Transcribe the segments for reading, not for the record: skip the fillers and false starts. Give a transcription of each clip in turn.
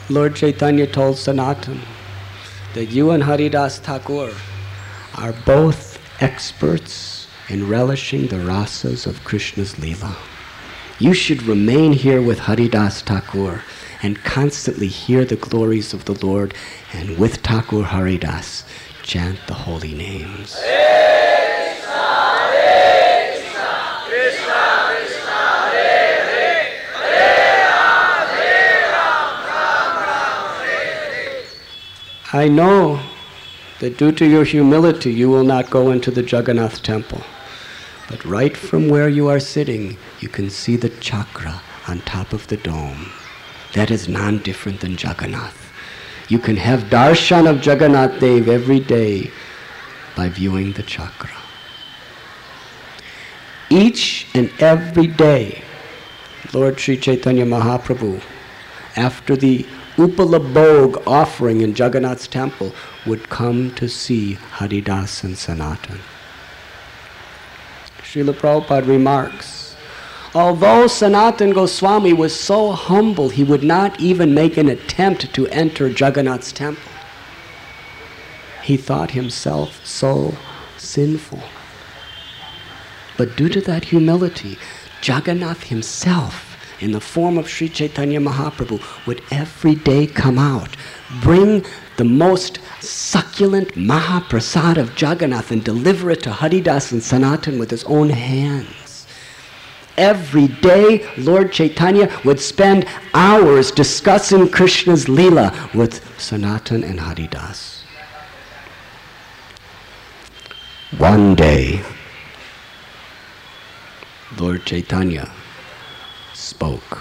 Lord Chaitanya told Sanatan that you and Haridas Thakur are both experts in relishing the rasas of Krishna's Leela. You should remain here with Haridas Thakur and constantly hear the glories of the Lord, and with Thakur Haridas chant the holy names. I know that due to your humility you will not go into the Jagannath temple. But right from where you are sitting, you can see the chakra on top of the dome. That is non-different than Jagannath. You can have darshan of Jagannath Dev every day by viewing the chakra. Each and every day, Lord Sri Chaitanya Mahaprabhu, after the Upalabhog offering in Jagannath's temple, would come to see Haridas and Sanatan. Srila Prabhupada remarks, although Sanatan Goswami was so humble, he would not even make an attempt to enter Jagannath's temple. He thought himself so sinful. But due to that humility, Jagannath himself, in the form of Sri Chaitanya Mahaprabhu, would every day come out, bring the most succulent Mahaprasad of Jagannath and deliver it to Haridas and Sanatan with his own hands. Every day, Lord Chaitanya would spend hours discussing Krishna's Leela with Sanatan and Haridas. One day, Lord Chaitanya spoke.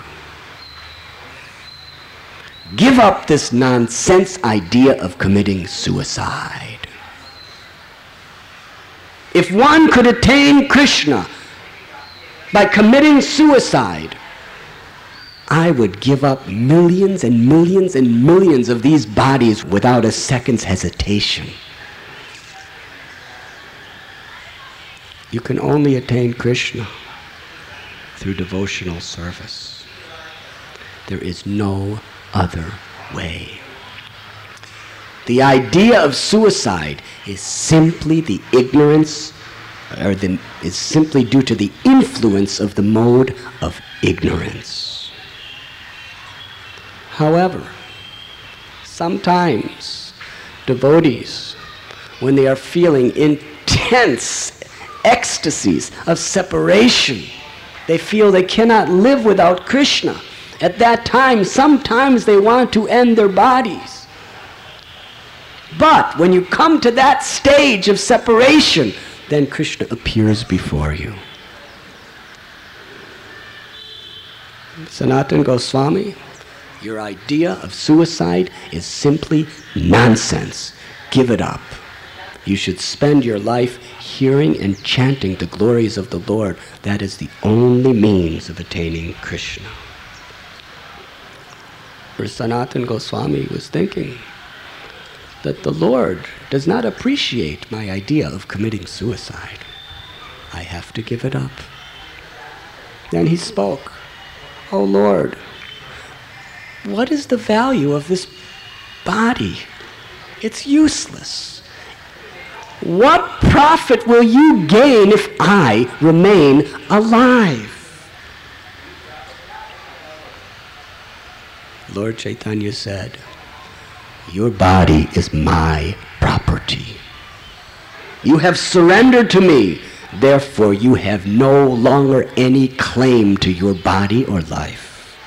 Give up this nonsense idea of committing suicide. If one could attain Krishna by committing suicide, I would give up millions and millions and millions of these bodies without a second's hesitation. You can only attain Krishna through devotional service. There is no other way. The idea of suicide is simply the ignorance, is simply due to the influence of the mode of ignorance. However, sometimes devotees, when they are feeling intense ecstasies of separation, they feel they cannot live without Krishna. At that time, sometimes they want to end their bodies. But when you come to that stage of separation, then Krishna appears before you. Sanatan Goswami, your idea of suicide is simply nonsense. Give it up. You should spend your life hearing and chanting the glories of the Lord. That is the only means of attaining Krishna. For Sanatan Goswami was thinking that the Lord does not appreciate my idea of committing suicide. I have to give it up. Then he spoke, "Oh Lord, what is the value of this body? It's useless. What profit will you gain if I remain alive?" Lord Chaitanya said, "Your body is my property. You have surrendered to me, therefore you have no longer any claim to your body or life.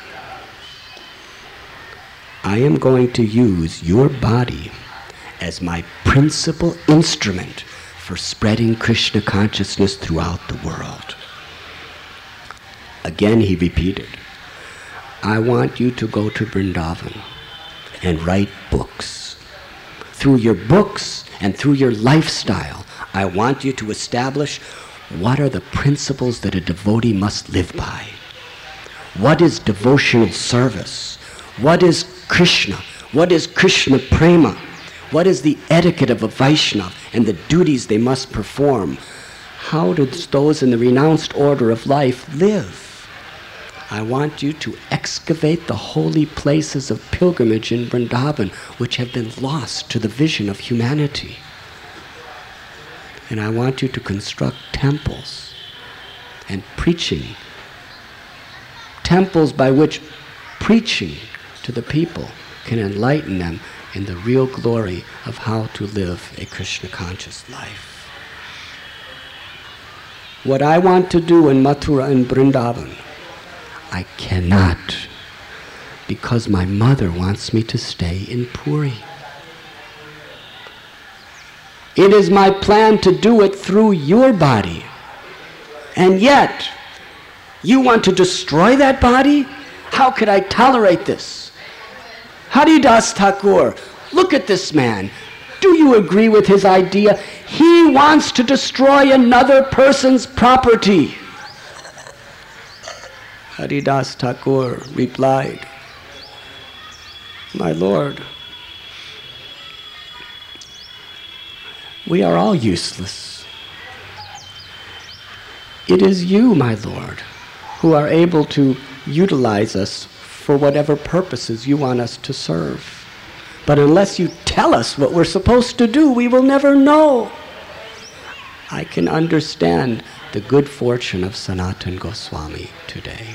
I am going to use your body as my principal instrument for spreading Krishna consciousness throughout the world." Again he repeated, "I want you to go to Vrindavan and write books. Through your books and through your lifestyle, I want you to establish what are the principles that a devotee must live by. What is devotional service? What is Krishna? What is Krishna prema? What is the etiquette of a Vaishnava and the duties they must perform? How do those in the renounced order of life live? I want you to excavate the holy places of pilgrimage in Vrindavan, which have been lost to the vision of humanity. And I want you to construct temples and preaching, temples by which preaching to the people can enlighten them in the real glory of how to live a Krishna-conscious life. What I want to do in Mathura and Vrindavan, I cannot, because my mother wants me to stay in Puri. It is my plan to do it through your body. And yet, you want to destroy that body? How could I tolerate this? Haridas Thakur, look at this man. Do you agree with his idea? He wants to destroy another person's property. Haridas Thakur replied, my Lord, we are all useless. It is you, my Lord, who are able to utilize us for whatever purposes you want us to serve. But unless you tell us what we're supposed to do, we will never know. I can understand the good fortune of Sanatana Goswami today.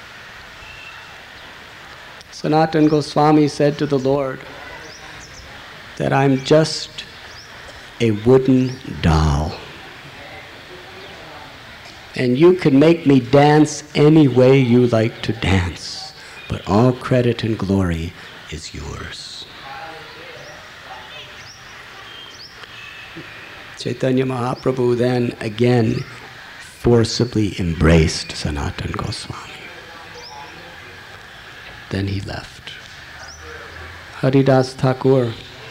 Sanatana Goswami said to the Lord that I'm just a wooden doll. And you can make me dance any way you like to dance, but all credit and glory is yours. Chaitanya Mahaprabhu then again forcibly embraced Sanatana Goswami. Then he left. Haridas Thakur,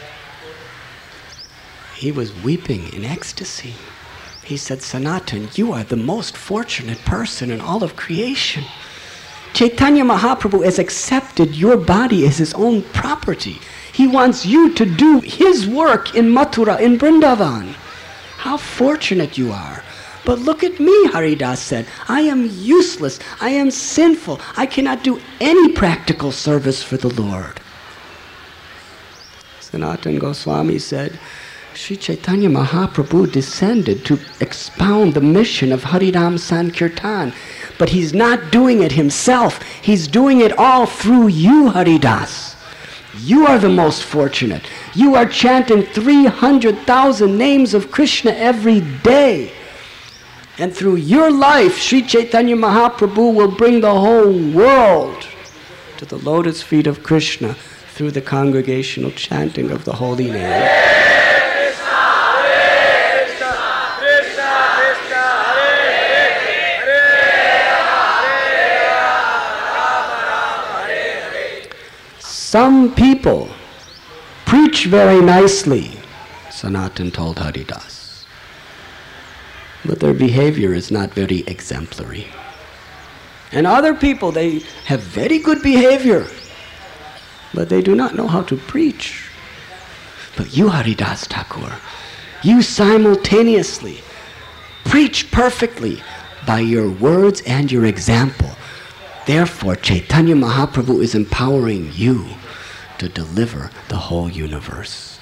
he was weeping in ecstasy. He said, Sanatan, you are the most fortunate person in all of creation. Chaitanya Mahaprabhu has accepted your body as his own property. He wants you to do his work in Mathura, in Vrindavan. How fortunate you are. But look at me, Haridas said. I am useless. I am sinful. I cannot do any practical service for the Lord. Sanatana Goswami said, Sri Chaitanya Mahaprabhu descended to expound the mission of Harinam Sankirtan, but he's not doing it himself. He's doing it all through you, Haridas. You are the most fortunate. You are chanting 300,000 names of Krishna every day. And through your life, Sri Chaitanya Mahaprabhu will bring the whole world to the lotus feet of Krishna through the congregational chanting of the holy name. Some people preach very nicely, Sanatan told Haridas, but their behavior is not very exemplary. And other people, they have very good behavior, but they do not know how to preach. But you, Haridas Thakur, you simultaneously preach perfectly by your words and your example. Therefore, Chaitanya Mahaprabhu is empowering you to deliver the whole universe.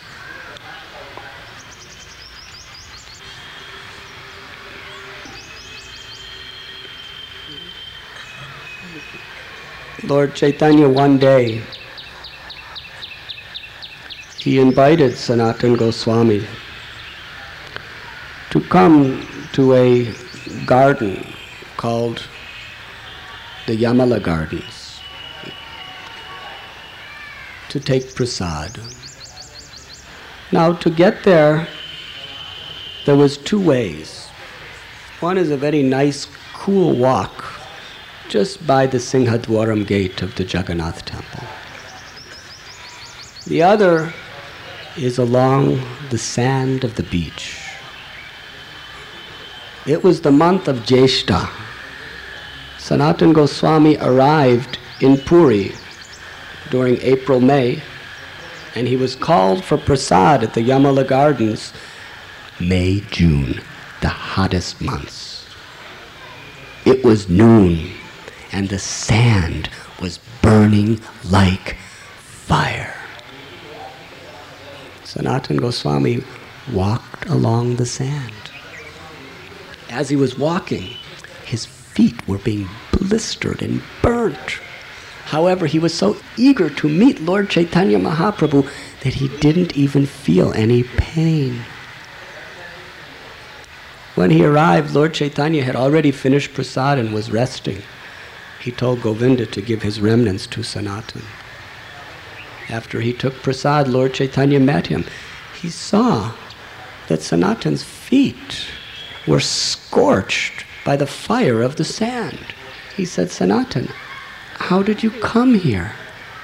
Lord Chaitanya, one day, he invited Sanatana Goswami to come to a garden called the Yamala Gardens to take prasad. Now, to get there was two ways. One is a very nice, cool walk just by the Singhadwaram gate of the Jagannath temple. The other is along the sand of the beach. It was the month of Jeshta. Sanatana Goswami arrived in Puri during April, May, and he was called for prasad at the Yamala Gardens May, June, the hottest months. It was noon, and the sand was burning like fire. Sanatana Goswami walked along the sand. As he was walking, his feet were being blistered and burnt. However, he was so eager to meet Lord Chaitanya Mahaprabhu that he didn't even feel any pain. When he arrived, Lord Chaitanya had already finished prasad and was resting. He told Govinda to give his remnants to Sanatan. After he took prasad, Lord Chaitanya met him. He saw that Sanatan's feet were scorched by the fire of the sand. He said, Sanatan, how did you come here?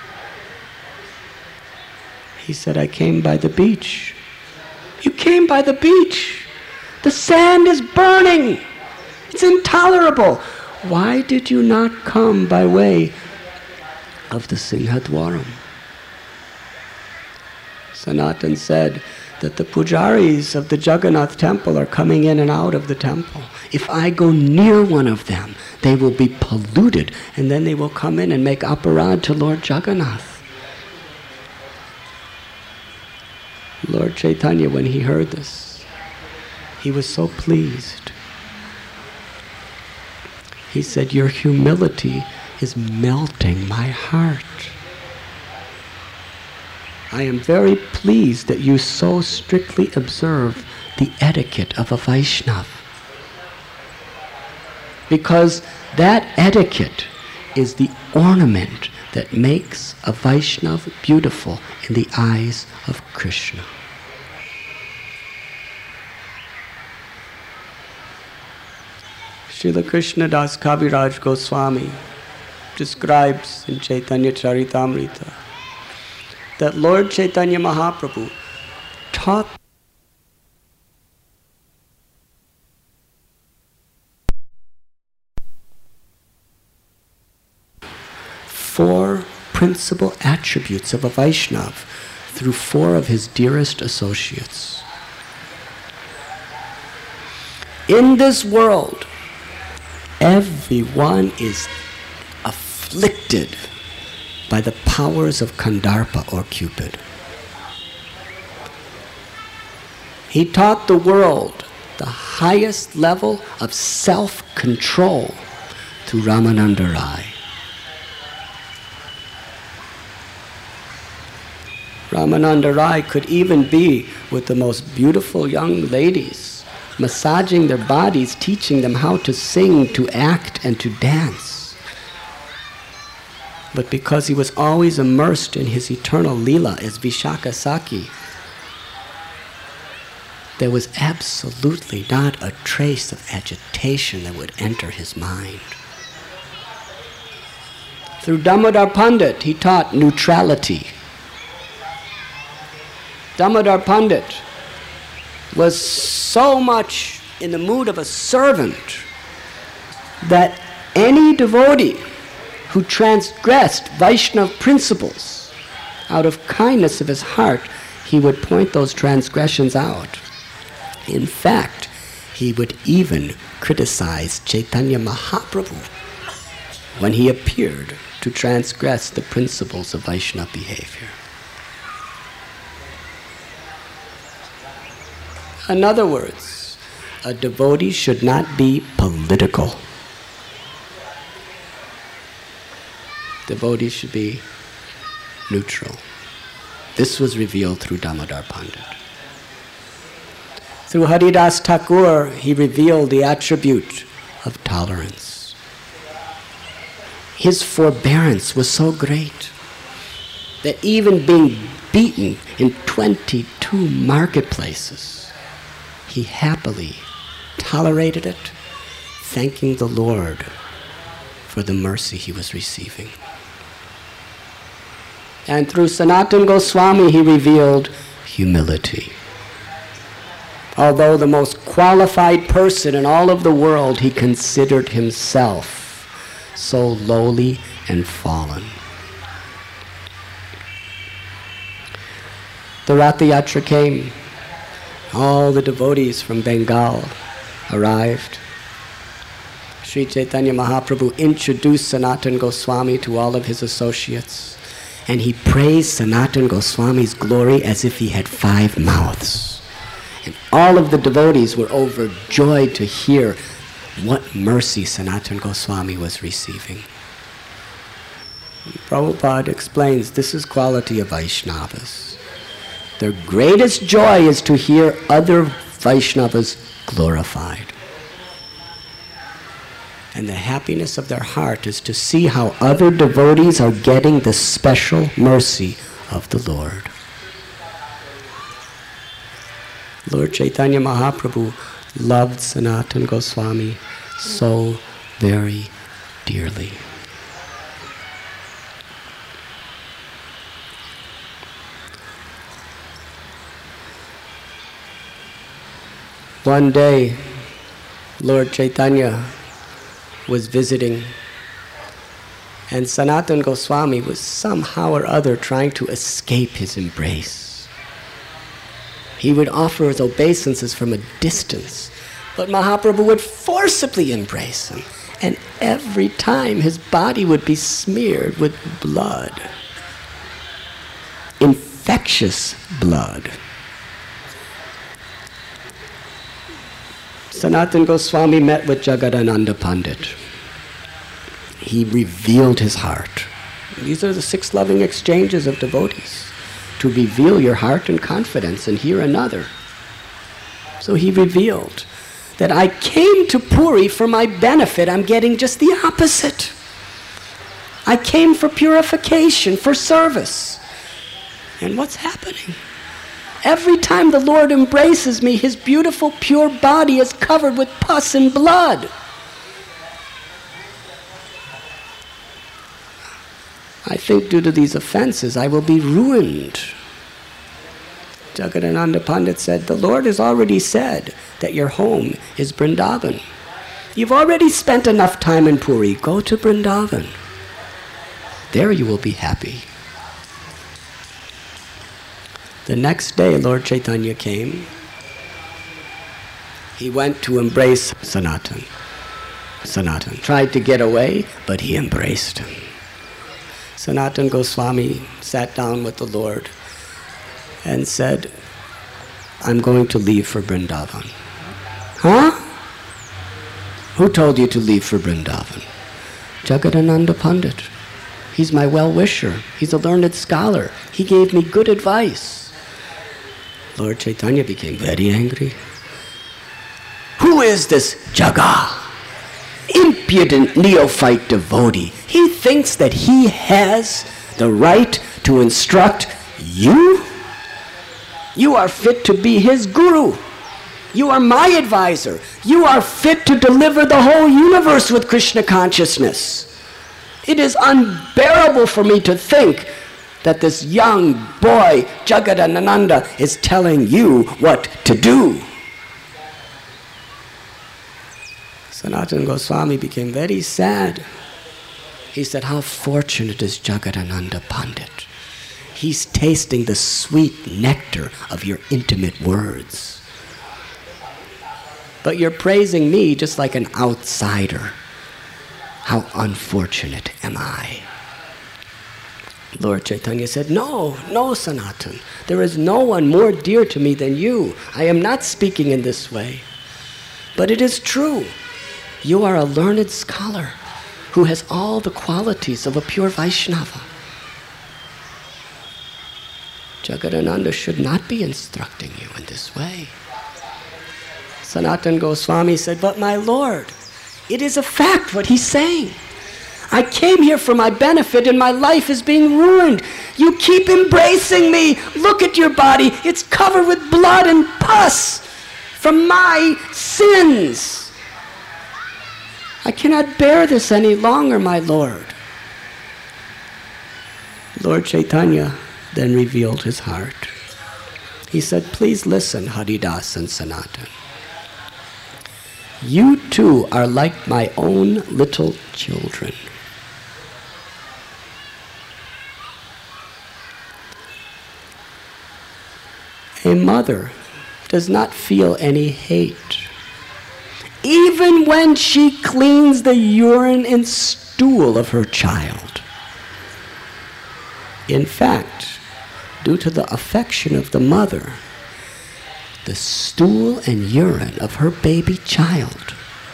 He said, I came by the beach. You came by the beach? The sand is burning. It's intolerable. Why did you not come by way of the Singhadwaram? Sanatan said that the pujaris of the Jagannath temple are coming in and out of the temple. If I go near one of them, they will be polluted, and then they will come in and make aparad to Lord Jagannath. Lord Chaitanya, when he heard this, he was so pleased. He said, your humility is melting my heart. I am very pleased that you so strictly observe the etiquette of a Vaishnava. Because that etiquette is the ornament that makes a Vaishnava beautiful in the eyes of Krishna. Srila Krishnadas Kaviraj Goswami describes in Chaitanya Charitamrita that Lord Chaitanya Mahaprabhu taught four principal attributes of a Vaishnava through four of his dearest associates. In this world, everyone is afflicted by the powers of Kandarpa or Cupid. He taught the world the highest level of self-control through Ramananda Rai. Ramananda Rai could even be with the most beautiful young ladies, massaging their bodies, teaching them how to sing, to act, and to dance. But because he was always immersed in his eternal Leela as Vishaka Saki, there was absolutely not a trace of agitation that would enter his mind. Through Damodar Pandit, he taught neutrality. Damodar Pandit was so much in the mood of a servant that any devotee who transgressed Vaishnava principles, out of kindness of his heart, he would point those transgressions out. In fact, he would even criticize Chaitanya Mahaprabhu when he appeared to transgress the principles of Vaishnava behavior. In other words, a devotee should not be political. Devotees should be neutral. This was revealed through Damodar Pandit. Through Haridas Thakur, he revealed the attribute of tolerance. His forbearance was so great that even being beaten in 22 marketplaces, he happily tolerated it, thanking the Lord for the mercy he was receiving. And through Sanatana Goswami, he revealed humility. Although the most qualified person in all of the world, he considered himself so lowly and fallen. The Ratha Yatra came. All the devotees from Bengal arrived. Sri Chaitanya Mahaprabhu introduced Sanatana Goswami to all of his associates, and he praised Sanatana Goswami's glory as if he had 5 mouths. And all of the devotees were overjoyed to hear what mercy Sanatana Goswami was receiving. And Prabhupada explains this is quality of Vaishnavas. Their greatest joy is to hear other Vaishnavas glorified. And the happiness of their heart is to see how other devotees are getting the special mercy of the Lord. Lord Chaitanya Mahaprabhu loved Sanatana Goswami so very dearly. One day, Lord Chaitanya was visiting, and Sanatana Goswami was somehow or other trying to escape his embrace. He would offer his obeisances from a distance, but Mahaprabhu would forcibly embrace him, and every time his body would be smeared with blood, infectious blood. Sanatana Goswami met with Jagadananda Pandit. He revealed his heart. These are the 6 loving exchanges of devotees, to reveal your heart and confidence and hear another. So he revealed that I came to Puri for my benefit. I'm getting just the opposite. I came for purification, for service. And what's happening? Every time the Lord embraces me, his beautiful, pure body is covered with pus and blood. I think due to these offenses, I will be ruined. Jagadananda Pandit said, the Lord has already said that your home is Vrindavan. You've already spent enough time in Puri. Go to Vrindavan. There you will be happy. The next day, Lord Chaitanya came. He went to embrace Sanatana. Sanatana tried to get away, but he embraced him. Sanatana Goswami sat down with the Lord and said, I'm going to leave for Vrindavan. Huh? Who told you to leave for Vrindavan? Jagadananda Pandit. He's my well-wisher. He's a learned scholar. He gave me good advice. Lord Chaitanya became very angry. Who is this Jaga? Impudent neophyte devotee. He thinks that he has the right to instruct you? You are fit to be his guru. You are my advisor. You are fit to deliver the whole universe with Krishna consciousness. It is unbearable for me to think that this young boy, Jagadananda, is telling you what to do. Sanatana Goswami became very sad. He said, how fortunate is Jagadananda Pandit. He's tasting the sweet nectar of your intimate words. But you're praising me just like an outsider. How unfortunate am I? Lord Chaitanya said, no, Sanatana. There is no one more dear to me than you. I am not speaking in this way. But it is true. You are a learned scholar who has all the qualities of a pure Vaishnava. Jagadananda should not be instructing you in this way. Sanatana Goswami said, but my Lord, it is a fact what he's saying. I came here for my benefit and my life is being ruined. You keep embracing me. Look at your body. It's covered with blood and pus from my sins. I cannot bear this any longer, my Lord. Lord Chaitanya then revealed his heart. He said, please listen, Haridas and Sanatana. You too are like my own little children. A mother does not feel any hate, even when she cleans the urine and stool of her child. In fact, due to the affection of the mother, the stool and urine of her baby child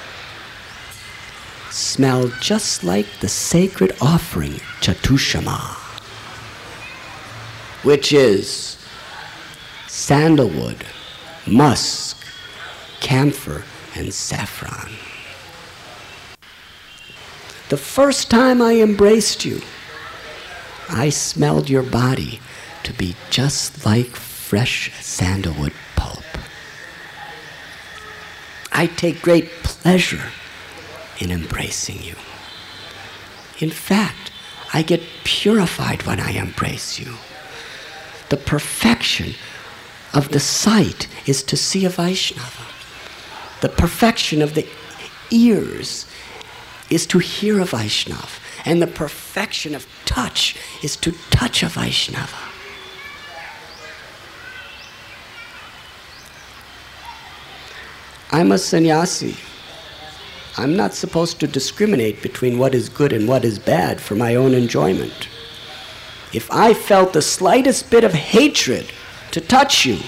smelled just like the sacred offering Chatushama, which is sandalwood, musk, camphor, and saffron. The first time I embraced you, I smelled your body to be just like fresh sandalwood pulp. I take great pleasure in embracing you. In fact, I get purified when I embrace you. The perfection of the sight is to see a Vaishnava. The perfection of the ears is to hear a Vaishnava. And the perfection of touch is to touch a Vaishnava. I'm a sannyasi. I'm not supposed to discriminate between what is good and what is bad for my own enjoyment. If I felt the slightest bit of hatred to touch you,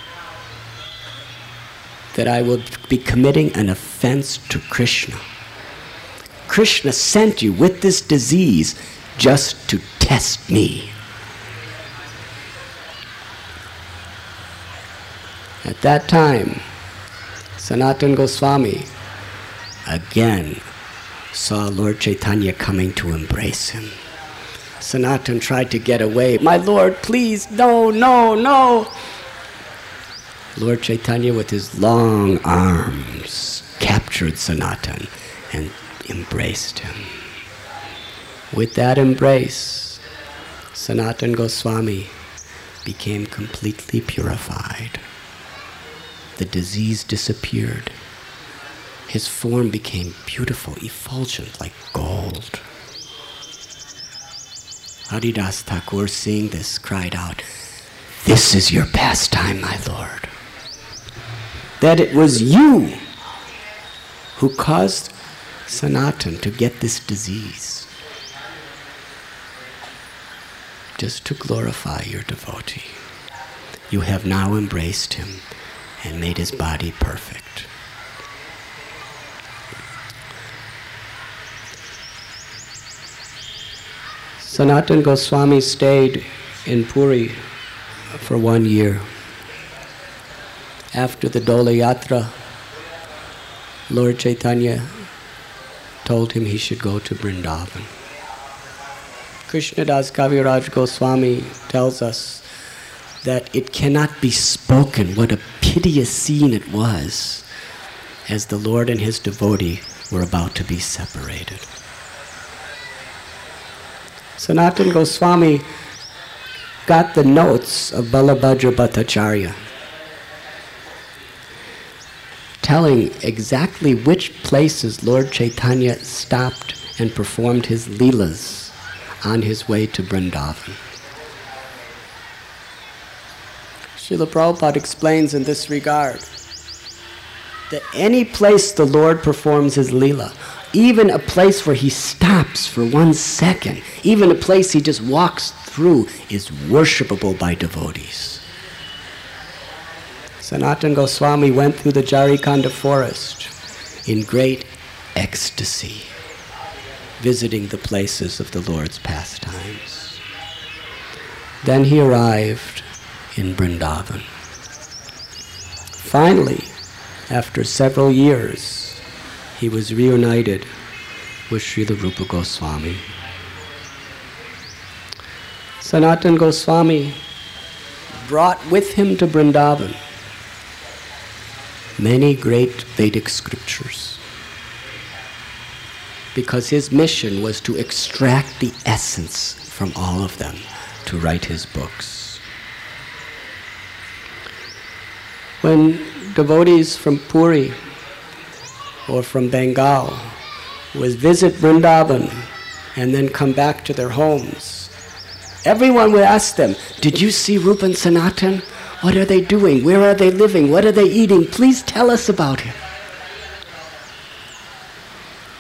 that I would be committing an offense to Krishna. Krishna sent you with this disease just to test me. At that time, Sanatana Goswami again saw Lord Chaitanya coming to embrace him. Sanatana tried to get away. My Lord, please, no, no, no. Lord Chaitanya, with his long arms, captured Sanatana and embraced him. With that embrace, Sanatana Goswami became completely purified. The disease disappeared. His form became beautiful, effulgent like gold. Haridas Thakur, seeing this, cried out, "This is your pastime, my Lord. That it was you who caused Sanatana to get this disease, just to glorify your devotee. You have now embraced him and made his body perfect." Sanatana Goswami stayed in Puri for 1 year. After the Dola Yatra, Lord Chaitanya told him he should go to Vrindavan. Krishnadas Kaviraj Goswami tells us that it cannot be spoken what a piteous scene it was as the Lord and his devotee were about to be separated. Sanatana Goswami got the notes of Balabhadra Bhattacharya, telling exactly which places Lord Chaitanya stopped and performed his leelas on his way to Vrindavan. Srila Prabhupada explains in this regard that any place the Lord performs his leela, even a place where he stops for 1 second, even a place he just walks through, is worshipable by devotees. Sanatana Goswami went through the Jarikanda forest in great ecstasy, visiting the places of the Lord's pastimes. Then he arrived in Vrindavan. Finally, after several years, he was reunited with Srila Rupa Goswami. Sanatana Goswami brought with him to Vrindavan many great Vedic scriptures, because his mission was to extract the essence from all of them to write his books. When devotees from Puri or from Bengal would visit Vrindavan and then come back to their homes, everyone would ask them, "Did you see Rupa and Sanatana? What are they doing? Where are they living? What are they eating? Please tell us about him."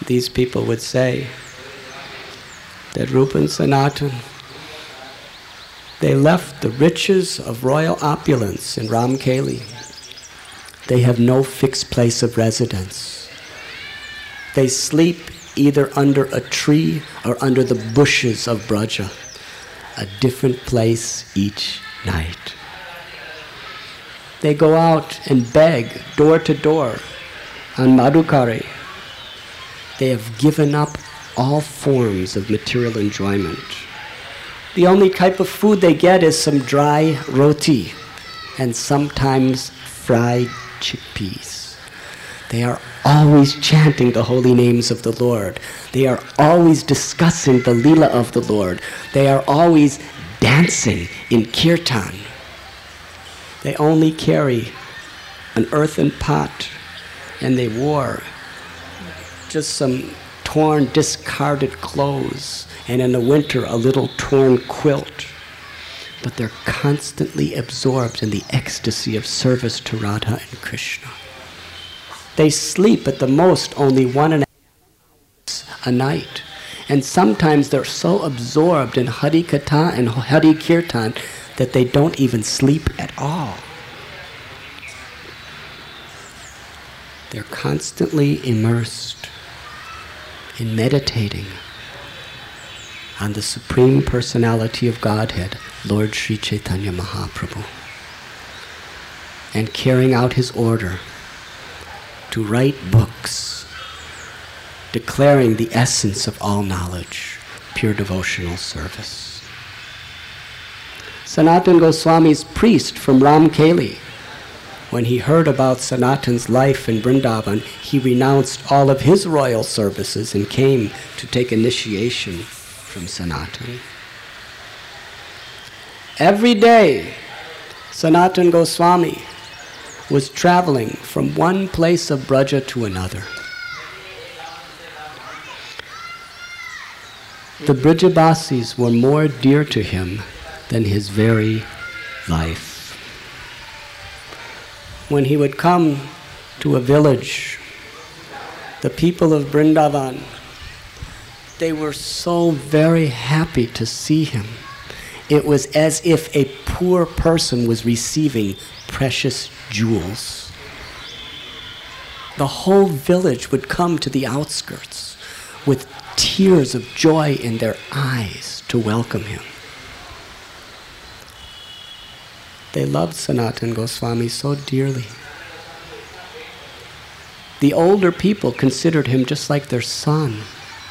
these people would say that Rupa and Sanatan, they left the riches of royal opulence in Ramkeli. They have no fixed place of residence. They sleep either under a tree or under the bushes of Braja, a different place each night. They go out and beg door to door on Madhukari. They have given up all forms of material enjoyment. The only type of food they get is some dry roti and sometimes fried chickpeas. They are always chanting the holy names of the Lord. They are always discussing the Leela of the Lord. They are always dancing in kirtan. They only carry an earthen pot, and they wore just some torn, discarded clothes, and in the winter a little torn quilt. But they're constantly absorbed in the ecstasy of service to Radha and Krishna. They sleep at the most only 1.5 hours a night. And sometimes they're so absorbed in Hari Katha and Hari Kirtan that they don't even sleep at all. They're constantly immersed in meditating on the Supreme Personality of Godhead, Lord Sri Chaitanya Mahaprabhu, and carrying out his order to write books declaring the essence of all knowledge, pure devotional service. Sanatana Goswami's priest from Ramkeli, when he heard about Sanatan's life in Vrindavan, he renounced all of his royal services and came to take initiation from Sanatan. Every day, Sanatana Goswami was traveling from one place of Braja to another. The Brijabasis were more dear to him than his very life. When he would come to a village, the people of Vrindavan, they were so very happy to see him. It was as if a poor person was receiving precious jewels. The whole village would come to the outskirts with tears of joy in their eyes to welcome him. They loved Sanatana Goswami so dearly. The older people considered him just like their son.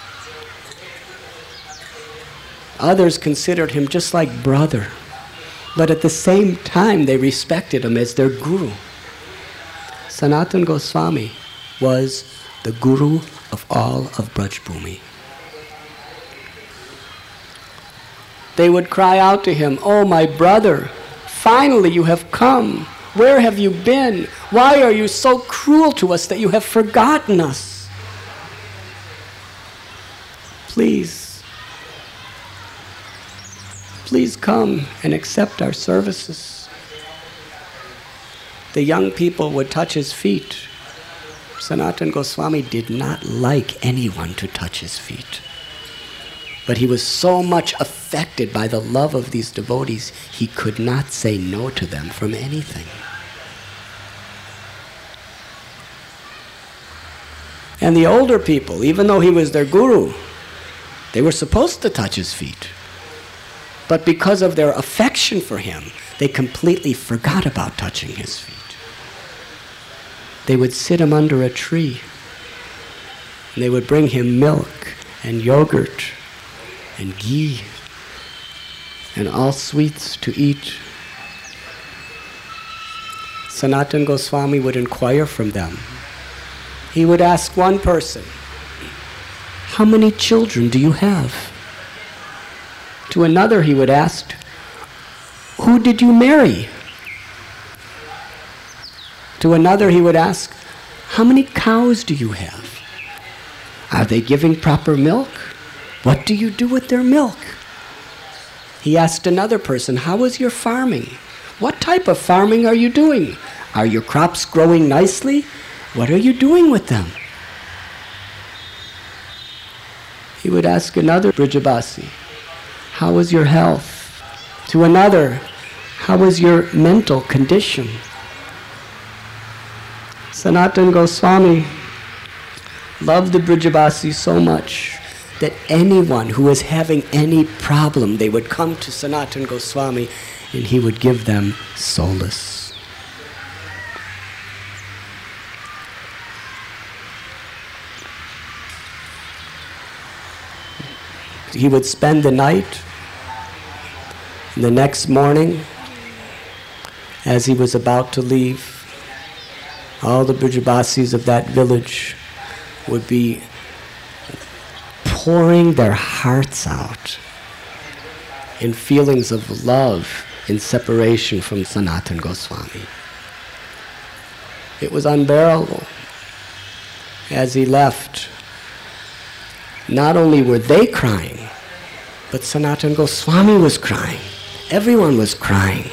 Others considered him just like brother. But at the same time, they respected him as their guru. Sanatana Goswami was the guru of all of Braj Bhumi. They would cry out to him, "Oh, my brother, finally you have come. Where have you been? Why are you so cruel to us that you have forgotten us? Please come and accept our services." The young people would touch his feet. Sanatana Goswami did not like anyone to touch his feet. But he was so much affected by the love of these devotees, he could not say no to them from anything. And the older people, even though he was their guru, they were supposed to touch his feet. But because of their affection for him, they completely forgot about touching his feet. They would sit him under a tree, and they would bring him milk and yogurt and ghee and all sweets to eat. Sanatana Goswami would inquire from them. He would ask one person, "How many children do you have?" To another he would ask, "Who did you marry?" To another he would ask, "How many cows do you have? Are they giving proper milk? What do you do with their milk?" He asked another person, "How is your farming? What type of farming are you doing? Are your crops growing nicely? What are you doing with them?" he would ask another Brijabasi, how is your health? To another, how is your mental condition? Sanatana Goswami loved the Brijabasi so much that anyone who was having any problem, they would come to Sanatana Goswami and he would give them solace. He would spend the night. The next morning, as he was about to leave, all the Brijabasis of that village would be pouring their hearts out in feelings of love in separation from Sanatana Goswami. It was unbearable. As he left, not only were they crying, but Sanatana Goswami was crying. Everyone was crying.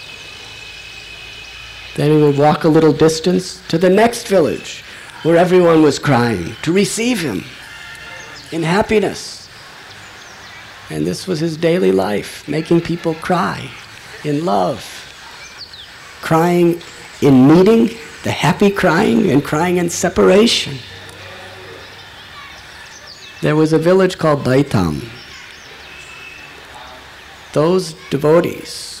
Then he would walk a little distance to the next village where everyone was crying to receive him in happiness. And this was his daily life, making people cry in love. Crying in meeting, the happy crying, and crying in separation. There was a village called Baitam. Those devotees,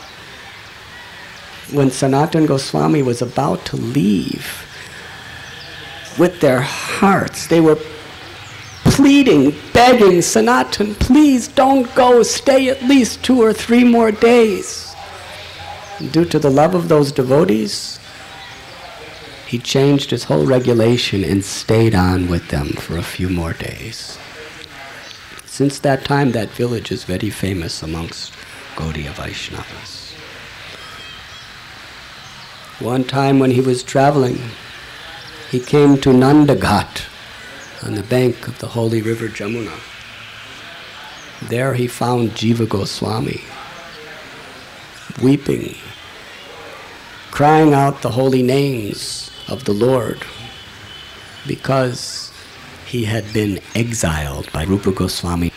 when Sanatana Goswami was about to leave, with their hearts, they were pleading, begging Sanatana, please don't go, stay at least 2 or 3 more days. And due to the love of those devotees, he changed his whole regulation and stayed on with them for a few more days. Since that time, that village is very famous amongst Gaudiya Vaishnavas. One time when he was traveling, he came to Nandaghat on the bank of the holy river Jamuna. There he found Jiva Goswami weeping, crying out the holy names of the Lord because he had been exiled by Rupa Goswami.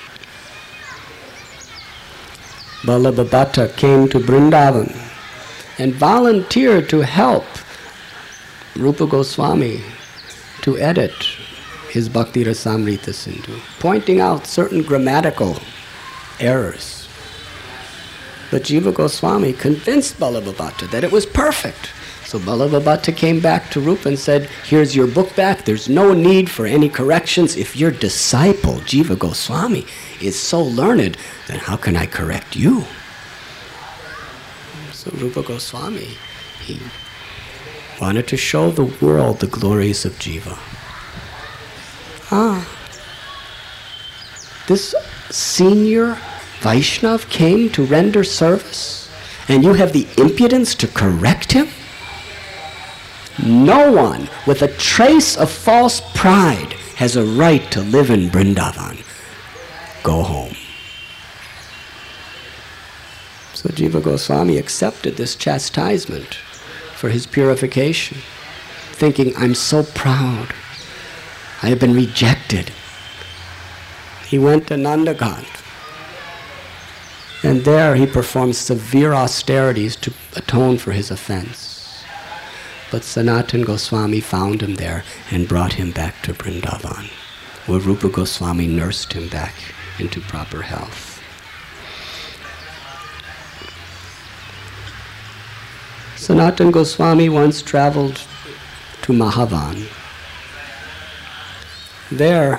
Vallabha Bhatta came to Vrindavan and volunteered to help Rupa Goswami to edit his Bhakti Rasamrita Sindhu, pointing out certain grammatical errors. But Jiva Goswami convinced Vallabha Bhatta that it was perfect. So Vallabha Bhatta came back to Rupa and said, here's your book back, there's no need for any corrections. If your disciple, Jiva Goswami, is so learned, then how can I correct you? So Rupa Goswami, he wanted to show the world the glories of Jiva. This senior Vaishnav came to render service, and you have the impudence to correct him? No one with a trace of false pride has a right to live in Vrindavan. Go home. So Jiva Goswami accepted this chastisement for his purification, thinking, I'm so proud. I have been rejected. He went to Nandaghat, and there he performed severe austerities to atone for his offense. But Sanatana Goswami found him there and brought him back to Vrindavan, where Rupa Goswami nursed him back into proper health. Sanatana Goswami once traveled to Mahavan. There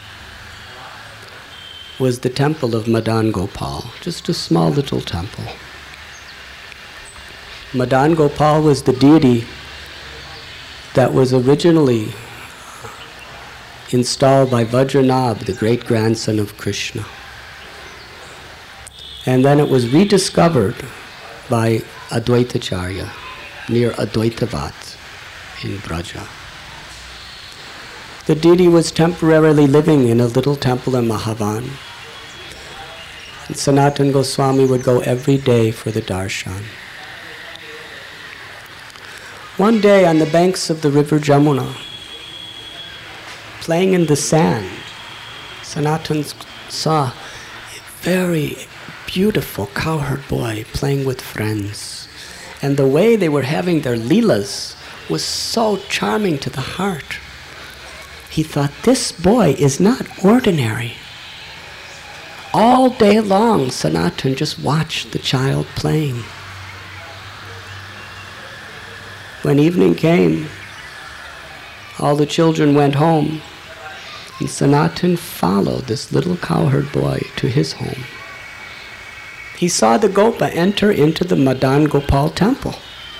was the temple of Madan Gopal, just a small little temple. Madan Gopal was the deity that was originally installed by Vajranabh, the great-grandson of Krishna. And then it was rediscovered by Advaitacharya near Advaitavat in Braja. The deity was temporarily living in a little temple in Mahavan. And Sanatana Goswami would go every day for the darshan. One day on the banks of the river Jamuna, playing in the sand, Sanatan saw a very beautiful cowherd boy playing with friends. And the way they were having their leelas was so charming to the heart. He thought, this boy is not ordinary. All day long, Sanatan just watched the child playing. When evening came, all the children went home, and Sanatan followed this little cowherd boy to his home. He saw the Gopa enter into the Madan Gopal temple.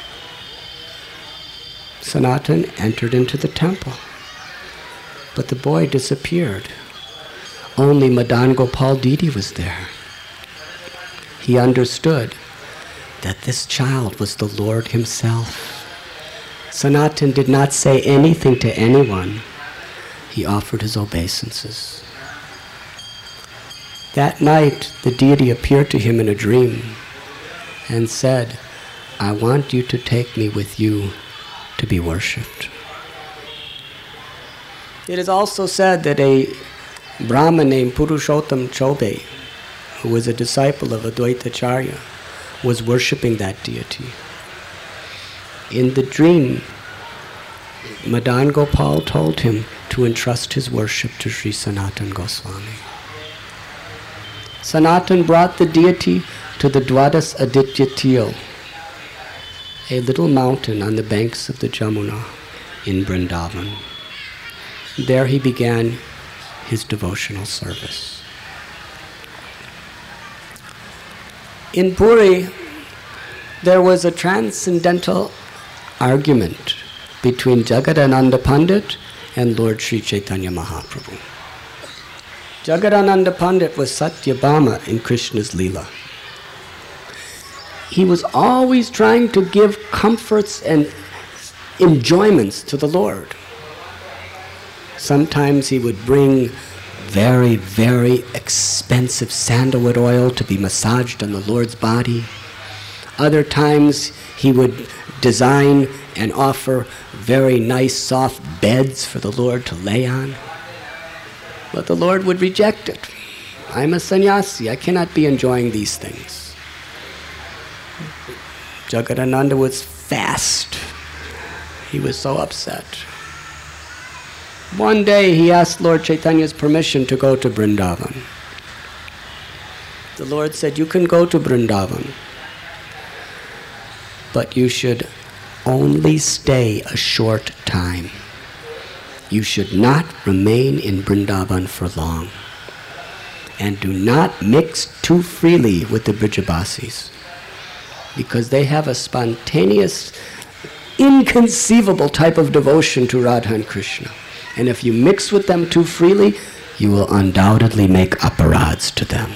Sanatan entered into the temple, but the boy disappeared. Only Madan Gopal Didi was there. He understood that this child was the Lord himself. Sanatan did not say anything to anyone. He offered his obeisances. That night, the deity appeared to him in a dream and said, I want you to take me with you to be worshipped. It is also said that a Brahmin named Purushottam Chobe, who was a disciple of Advaita Acharya, was worshipping that deity. In the dream, Madan Gopal told him to entrust his worship to Sri Sanatan Goswami. Sanatan brought the deity to the Dwadas Aditya Til, a little mountain on the banks of the Jamuna in Vrindavan. There he began his devotional service. In Puri, there was a transcendental argument between Jagadananda Pandit and Lord Sri Chaitanya Mahaprabhu. Jagadananda Pandit was Satyabhama in Krishna's Leela. He was always trying to give comforts and enjoyments to the Lord. Sometimes he would bring very, very expensive sandalwood oil to be massaged on the Lord's body. Other times he would design and offer very nice soft beds for the Lord to lay on. But the Lord would reject it. I'm a sannyasi, I cannot be enjoying these things. Jagadananda was fast. He was so upset. One day he asked Lord Chaitanya's permission to go to Vrindavan. The Lord said, you can go to Vrindavan, but you should only stay a short time. You should not remain in Vrindavan for long. And do not mix too freely with the Vrijabasis, because they have a spontaneous, inconceivable type of devotion to Radha and Krishna. And if you mix with them too freely, you will undoubtedly make aparads to them.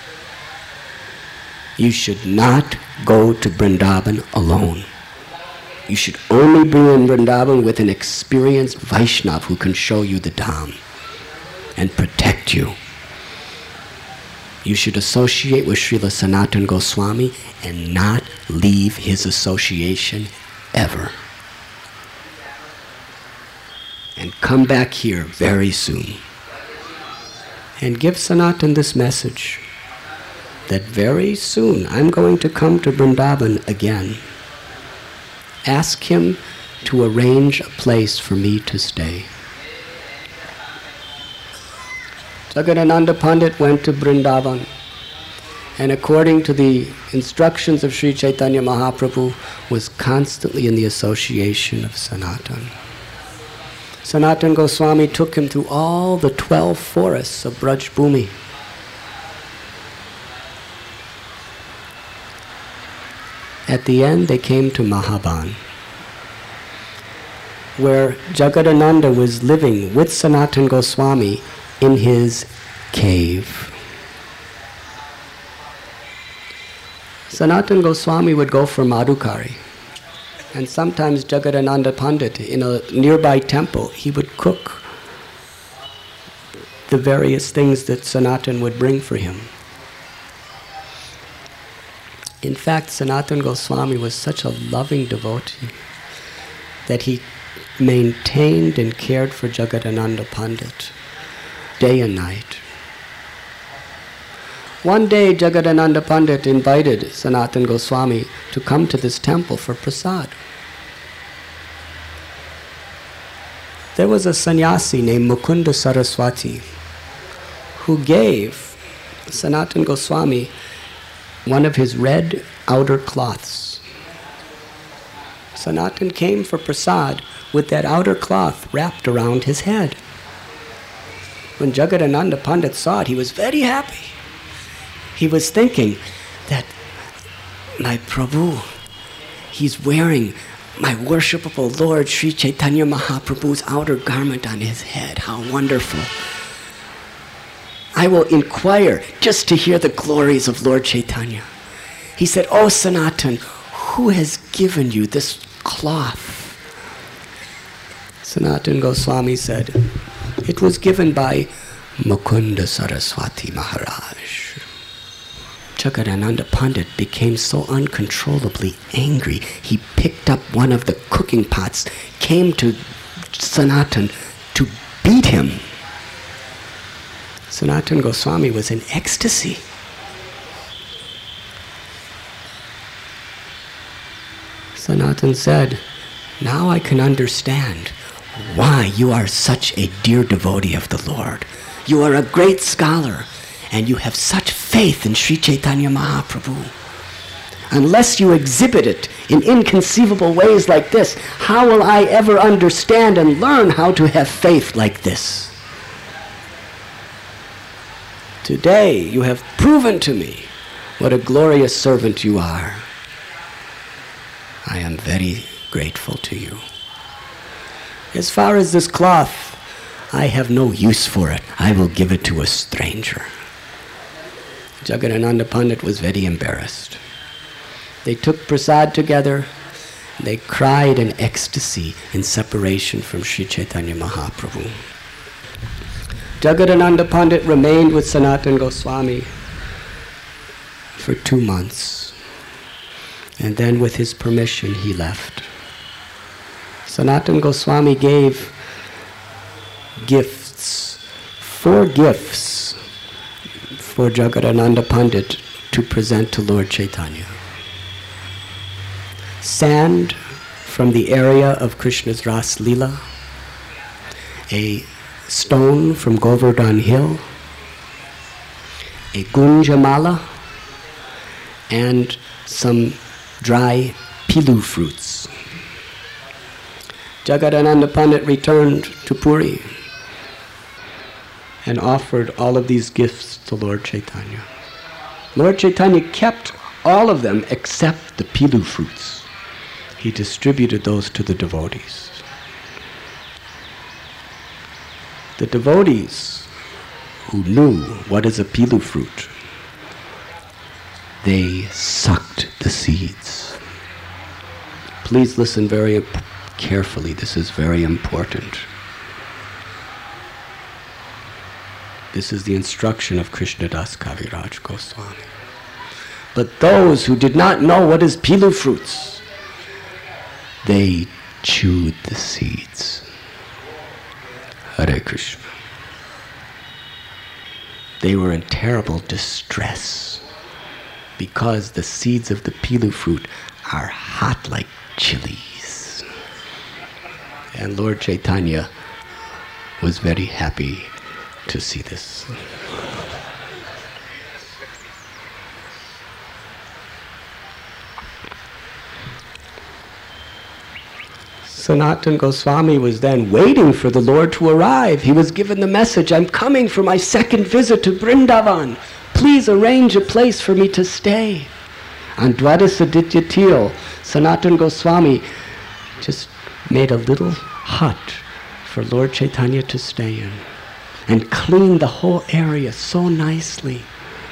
You should not go to Vrindavan alone. You should only be in Vrindavan with an experienced Vaishnava who can show you the Dham and protect you. You should associate with Srila Sanatan Goswami and not leave his association ever. And come back here very soon. And give Sanatan this message, that very soon I'm going to come to Vrindavan again. Ask him to arrange a place for me to stay. Jagadananda Pandit went to Vrindavan, and according to the instructions of Sri Chaitanya Mahaprabhu, was constantly in the association of Sanatan. Sanatan Goswami took him through all the 12 forests of Braj Bhumi. At the end, they came to Mahaban, where Jagadananda was living with Sanatan Goswami in his cave. Sanatan Goswami would go for Madhukari, and sometimes Jagadananda Pandit, in a nearby temple, he would cook the various things that Sanatan would bring for him. In fact, Sanatan Goswami was such a loving devotee that he maintained and cared for Jagadananda Pandit day and night. One day, Jagadananda Pandit invited Sanatana Goswami to come to this temple for prasad. There was a sannyasi named Mukunda Saraswati who gave Sanatana Goswami one of his red outer cloths. Sanatan came for prasad with that outer cloth wrapped around his head. When Jagadananda Pandit saw it, he was very happy. He was thinking that my Prabhu, he's wearing my worshipable Lord Sri Chaitanya Mahaprabhu's outer garment on his head. How wonderful. I will inquire just to hear the glories of Lord Chaitanya. He said, "Oh Sanatan, who has given you this cloth?" Sanatana Goswami said, "It was given by Mukunda Saraswati Maharaj." Jagadananda Pandit became so uncontrollably angry, he picked up one of the cooking pots, came to Sanatan to beat him. Sanatana Goswami was in ecstasy. Sanatan said, "Now I can understand why you are such a dear devotee of the Lord. You are a great scholar, and you have such faith in Sri Chaitanya Mahaprabhu. Unless you exhibit it in inconceivable ways like this, how will I ever understand and learn how to have faith like this? Today you have proven to me what a glorious servant you are. I am very grateful to you. As far as this cloth, I have no use for it. I will give it to a stranger." Jagadananda Pandit was very embarrassed. They took prasad together. They cried in ecstasy in separation from Sri Chaitanya Mahaprabhu. Jagadananda Pandit remained with Sanatana Goswami for 2 months. And then with his permission, he left. Sanatana Goswami gave gifts, 4 gifts for Jagadananda Pandit to present to Lord Chaitanya. Sand from the area of Krishna's Ras Leela, a stone from Govardhan Hill, a gunjamala, and some dry pilu fruits. Jagadananda Pandit returned to Puri and offered all of these gifts to Lord Chaitanya. Lord Chaitanya kept all of them except the pilu fruits. He distributed those to the devotees. The devotees who knew what is a pilu fruit, they sucked the seeds. Please listen very carefully. This is very important. This is the instruction of Krishnadas Kaviraj Goswami. But those who did not know what is pilu fruits, they chewed the seeds. Hare Krishna. They were in terrible distress because the seeds of the pilu fruit are hot like chilies. And Lord Chaitanya was very happy to see this. Sanatana Goswami was then waiting for the Lord to arrive. He was given the message, "I'm coming for my second visit to Vrindavan. Please arrange a place for me to stay." On Dwadasaditya Til, Sanatana Goswami just made a little hut for Lord Chaitanya to stay in and cleaned the whole area so nicely.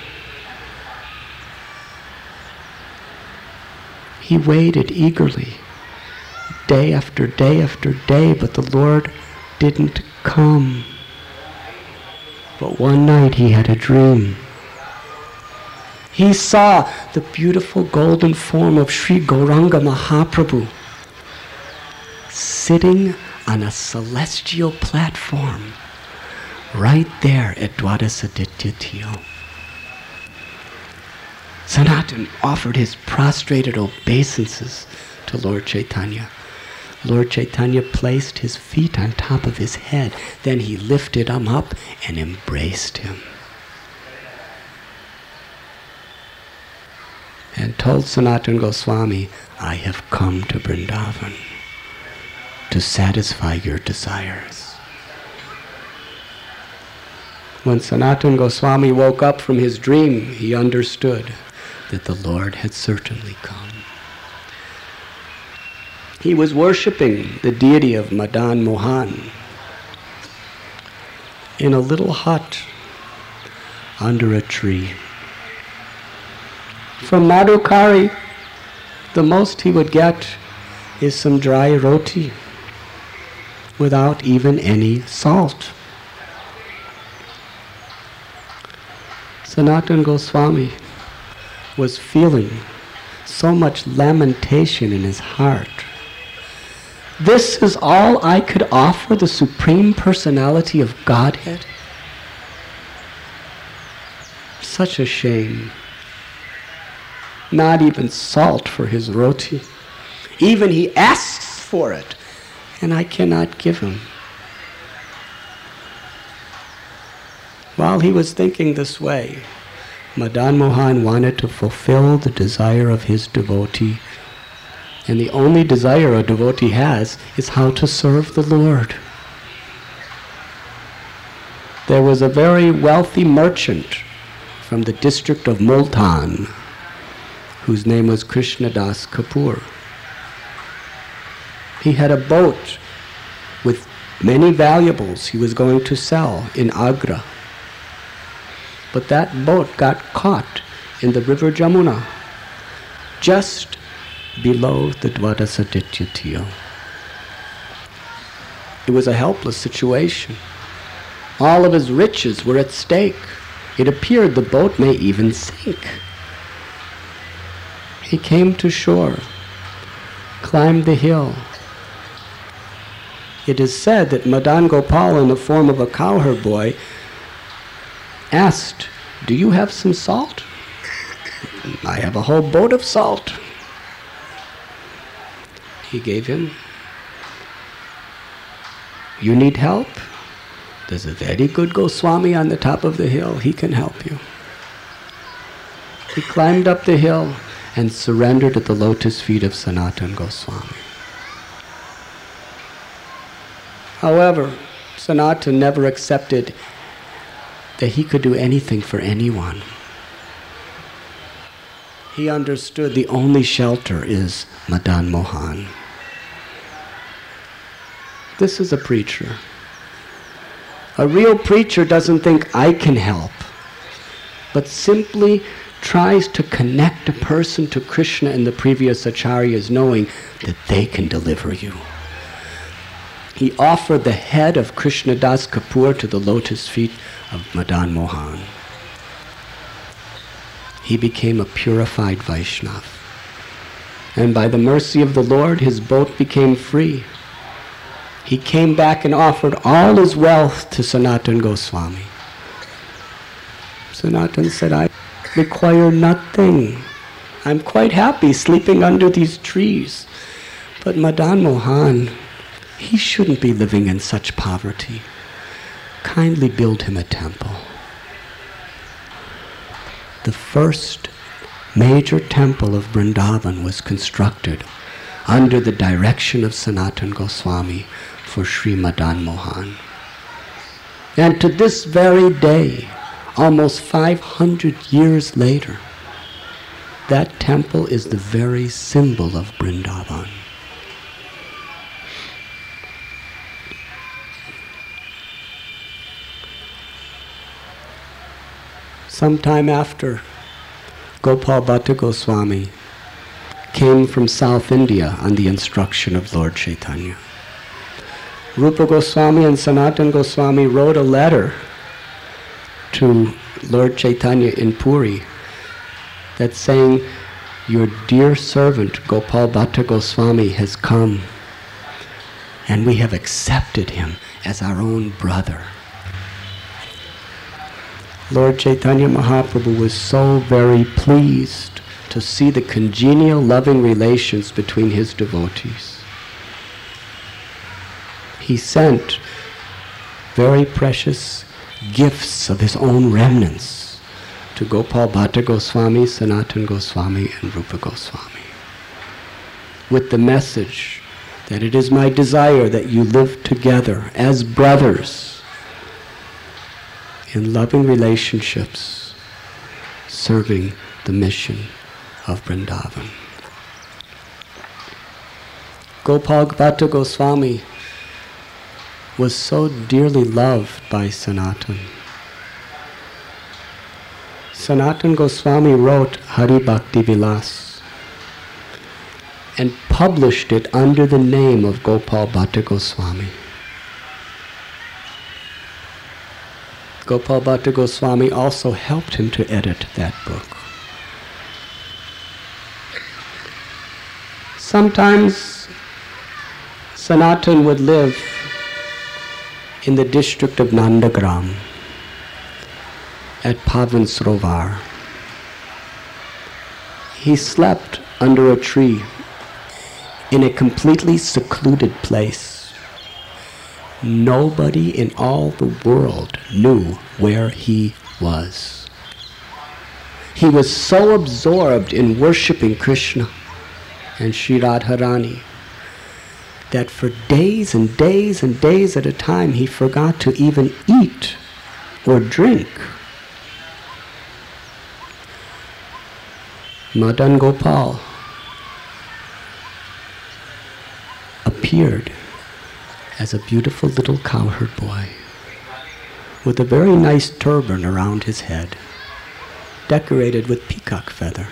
He waited eagerly, day after day after day, but the Lord didn't come. But one night he had a dream. He saw the beautiful golden form of Sri Gauranga Mahaprabhu sitting on a celestial platform right there at Dwadasaditya. Sanatan offered his prostrated obeisances to Lord Chaitanya. Lord Chaitanya placed his feet on top of his head. Then he lifted him up and embraced him. And told Sanatana Goswami, I have come to Vrindavan to satisfy your desires. When Sanatana Goswami woke up from his dream, he understood that the Lord had certainly come. He was worshipping the deity of Madan Mohan in a little hut under a tree. From Madhukari, the most he would get is some dry roti without even any salt. Sanatana Goswami was feeling so much lamentation in his heart. This is all I could offer the Supreme Personality of Godhead? Such a shame. Not even salt for his roti. Even he asks for it, and I cannot give him. While he was thinking this way, Madan Mohan wanted to fulfill the desire of his devotee. And the only desire a devotee has is how to serve the Lord. There was a very wealthy merchant from the district of Multan, whose name was Krishnadas Kapoor. He had a boat with many valuables he was going to sell in Agra. But that boat got caught in the river Jamuna, just below the Dwadasaditya. It was a helpless situation. All of his riches were at stake. It appeared the boat may even sink. He came to shore, climbed the hill. It is said that Madan Gopal, in the form of a cowherd boy, asked, "Do you have some salt?" "I have a whole boat of salt." He gave him. "You need help? There's a very good Goswami on the top of the hill. He can help you." He climbed up the hill and surrendered at the lotus feet of Sanatana Goswami. However, Sanatana never accepted that he could do anything for anyone. He understood the only shelter is Madan Mohan. This is a preacher. A real preacher doesn't think I can help, but simply tries to connect a person to Krishna and the previous acharyas, knowing that they can deliver you. He offered the head of Krishnadas Kapoor to the lotus feet of Madan Mohan. He became a purified Vaishnava. And by the mercy of the Lord, his boat became free. He came back and offered all his wealth to Sanatana Goswami. Sanatana said, "I require nothing. I'm quite happy sleeping under these trees. But Madan Mohan, he shouldn't be living in such poverty. Kindly build him a temple." The first major temple of Vrindavan was constructed under the direction of Sanatana Goswami for Sri Madan Mohan. And to this very day, almost 500 years later, that temple is the very symbol of Vrindavan. Sometime after, Gopal Bhatta Goswami came from South India on the instruction of Lord Chaitanya. Rupa Goswami and Sanatana Goswami wrote a letter to Lord Chaitanya in Puri that's saying, "Your dear servant Gopal Bhatta Goswami has come, and we have accepted him as our own brother. Lord Chaitanya Mahaprabhu was so very pleased to see the congenial, loving relations between his devotees. He sent very precious gifts of his own remnants to Gopal Bhatta Goswami, Sanatana Goswami, and Rupa Goswami, with the message that it is my desire that you live together as brothers in loving relationships, serving the mission of Vrindavan. Gopal Bhatta Goswami was so dearly loved by Sanatan. Sanatana Goswami wrote Hari Bhakti Vilas and published it under the name of Gopal Bhatta Goswami. Gopal Bhatta Goswami also helped him to edit that book. Sometimes Sanatan would live in the district of Nandagram at Pavan Sarovar. He slept under a tree in a completely secluded place. Nobody in all the world knew where he was. He was so absorbed in worshipping Krishna and Sri Radharani that for days and days and days at a time he forgot to even eat or drink. Madan Gopal appeared as a beautiful little cowherd boy with a very nice turban around his head, decorated with peacock feather.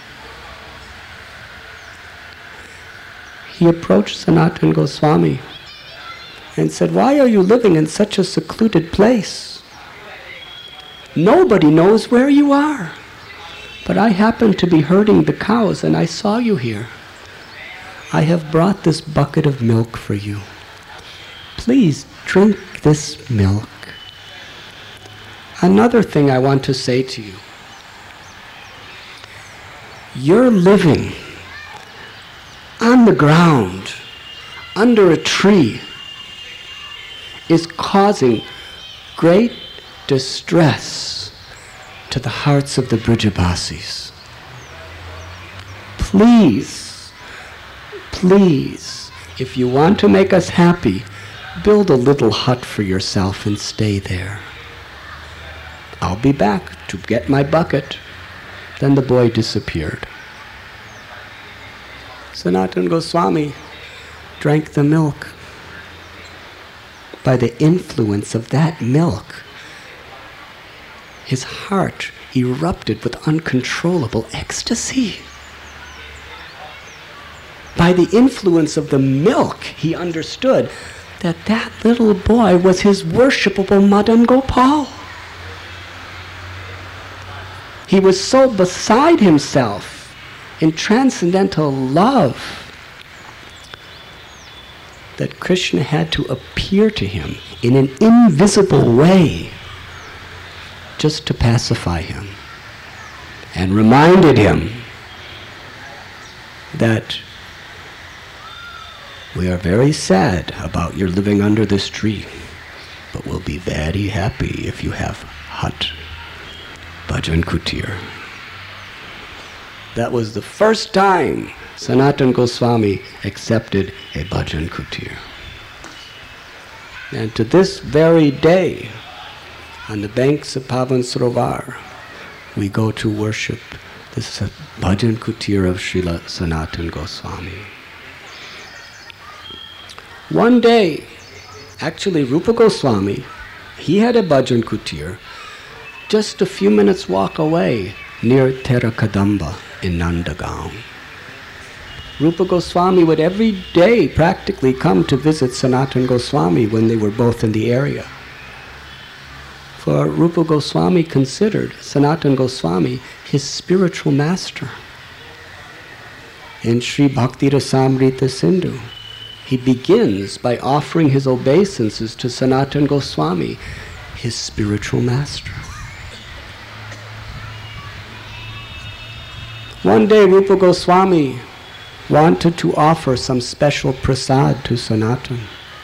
He approached Sanatana Goswami and said, "Why are you living in such a secluded place? Nobody knows where you are. But I happened to be herding the cows and I saw you here. I have brought this bucket of milk for you. Please drink this milk. Another thing I want to say to you. You're living on the ground, under a tree, is causing great distress to the hearts of the Brijabasis. Please, please, if you want to make us happy, build a little hut for yourself and stay there. I'll be back to get my bucket." Then the boy disappeared. Sanatana Goswami drank the milk. By the influence of that milk, his heart erupted with uncontrollable ecstasy. By the influence of the milk, he understood that that little boy was his worshipable Madan Gopal. He was so beside himself in transcendental love that Krishna had to appear to him in an invisible way just to pacify him, and reminded him that we are very sad about your living under this tree, but we'll be very happy if you have hut, bhajan kutir. That was the first time Sanatana Goswami accepted a bhajan kutir. And to this very day, on the banks of Pavan Sarovar, we go to worship this bhajan kutir of Srila Sanatana Goswami. One day, actually Rupa Goswami, he had a bhajan kutir just a few minutes walk away near Terakadamba in Nandagaon. Rupa Goswami would every day practically come to visit Sanatana Goswami when they were both in the area. For Rupa Goswami considered Sanatana Goswami his spiritual master. In Sri Bhakti Rasamrita Sindhu, he begins by offering his obeisances to Sanatana Goswami, his spiritual master. One day Rupa Goswami wanted to offer some special prasad to Sanatan.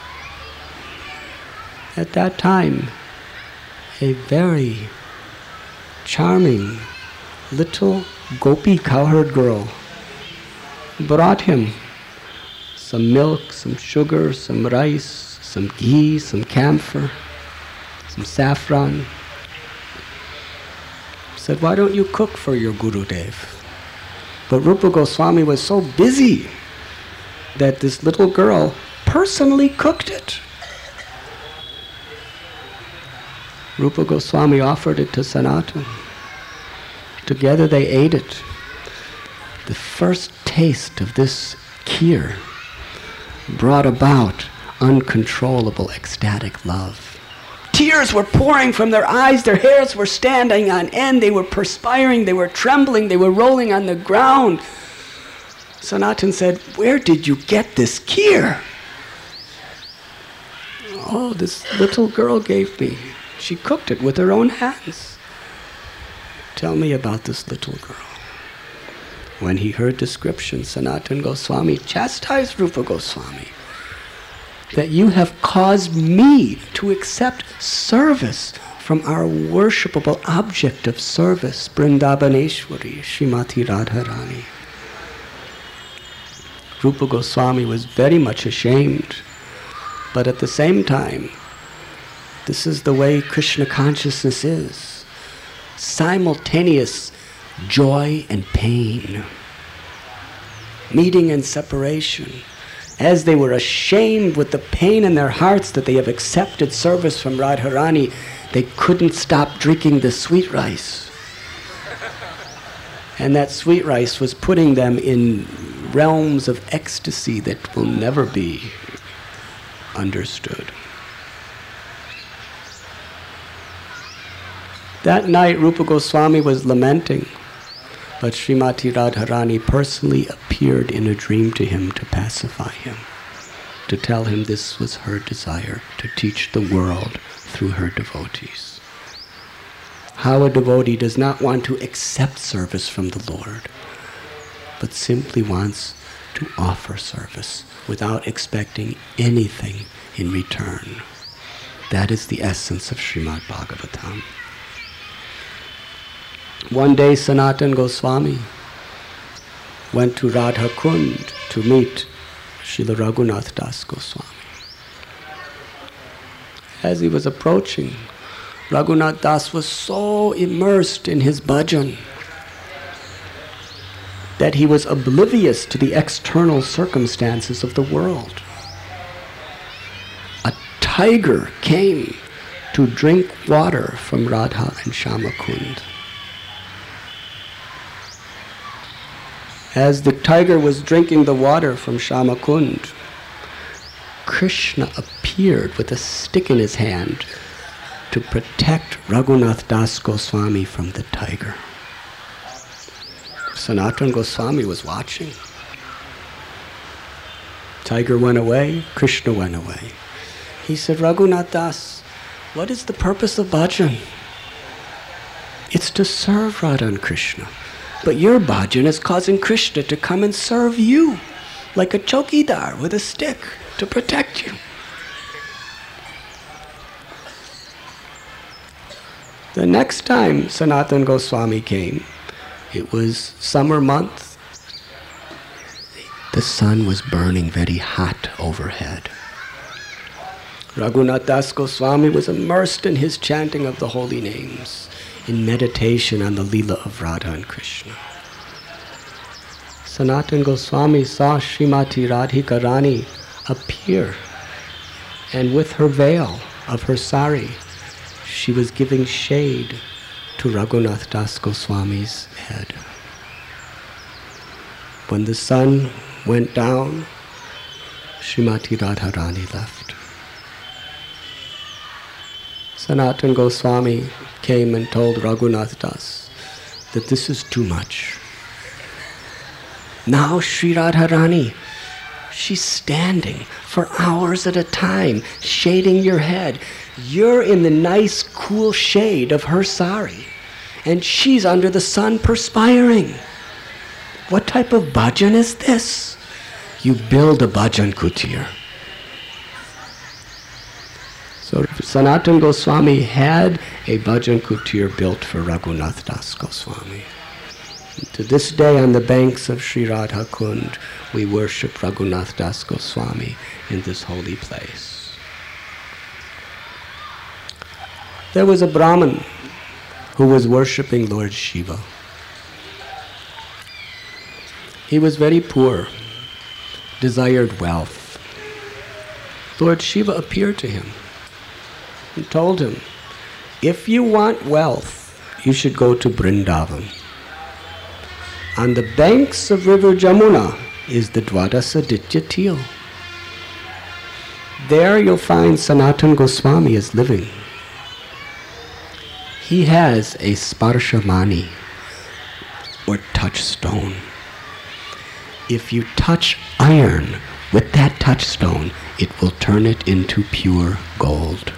At that time, a very charming little gopi cowherd girl brought him some milk, some sugar, some rice, some ghee, some camphor, some saffron. Said, why don't you cook for your Gurudev? But Rupa Goswami was so busy that this little girl personally cooked it. Rupa Goswami offered it to Sanatan. Together they ate it. The first taste of this kheer brought about uncontrollable ecstatic love. Tears were pouring from their eyes, their hairs were standing on end, they were perspiring, they were trembling, they were rolling on the ground. Sanatan said, where did you get this kheer? Oh, this little girl gave me. She cooked it with her own hands. Tell me about this little girl. When he heard description, Sanatan Goswami chastised Rupa Goswami that you have caused me to accept service from our worshipable object of service, Vrindavaneshwari, Srimati Radharani. Rupa Goswami was very much ashamed, but at the same time, this is the way Krishna consciousness is. Simultaneous joy and pain. Meeting and separation. As they were ashamed with the pain in their hearts that they have accepted service from Radharani, they couldn't stop drinking the sweet rice. And that sweet rice was putting them in realms of ecstasy that will never be understood. That night, Rupa Goswami was lamenting, but Srimati Radharani personally appeared in a dream to him to pacify him, to tell him this was her desire, to teach the world through her devotees. How a devotee does not want to accept service from the Lord, but simply wants to offer service without expecting anything in return. That is the essence of Srimad Bhagavatam. One day Sanatan Goswami went to Radha Kund to meet Srila Raghunath Das Goswami. As he was approaching, Raghunath Das was so immersed in his bhajan that he was oblivious to the external circumstances of the world. A tiger came to drink water from Radha and Shama Kund. As the tiger was drinking the water from Shama Kund, Krishna appeared with a stick in his hand to protect Raghunath Das Goswami from the tiger. Sanatan Goswami was watching. Tiger went away, Krishna went away. He said, Raghunath Das, what is the purpose of bhajan? It's to serve Radha and Krishna. But your bhajan is causing Krishna to come and serve you like a chowkidar with a stick to protect you. The next time Sanatan Goswami came, it was summer month. The sun was burning very hot overhead. Raghunath Das Goswami was immersed in his chanting of the holy names, in meditation on the Leela of Radha and Krishna. Sanatan Goswami saw Srimati Radhika Rani appear, and with her veil of her sari, she was giving shade to Raghunath Das Goswami's head. When the sun went down, Srimati Radharani left. Sanatan Goswami came and told Raghunath Das that this is too much. Now Sri Radharani, she's standing for hours at a time, shading your head. You're in the nice, cool shade of her sari, and she's under the sun perspiring. What type of bhajan is this? You build a bhajan kutir. So Sanatana Goswami had a bhajan kutir built for Raghunath Das Goswami. To this day, on the banks of Sri Radha Kund, we worship Raghunath Das Goswami in this holy place. There was a Brahmin who was worshipping Lord Shiva. He was very poor, desired wealth. Lord Shiva appeared to him and told him, if you want wealth, you should go to Vrindavan. On the banks of river Jamuna is the Dwadasaditya Til. There you'll find Sanatana Goswami is living. He has a sparshamani, or touchstone. If you touch iron with that touchstone, it will turn it into pure gold.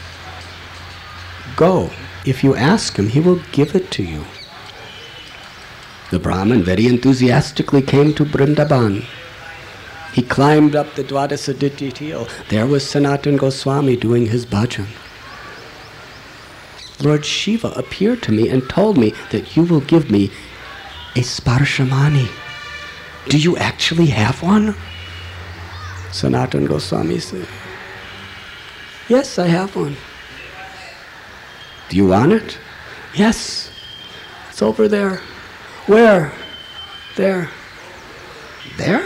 Go. If you ask him, he will give it to you. The Brahmin very enthusiastically came to Vrindavan. He climbed up the Dwadasaditya Til. There was Sanatana Goswami doing his bhajan. Lord Shiva appeared to me and told me that you will give me a sparshamani. Do you actually have one? Sanatana Goswami said, yes, I have one. Do you want it? Yes. It's over there. Where? There. There?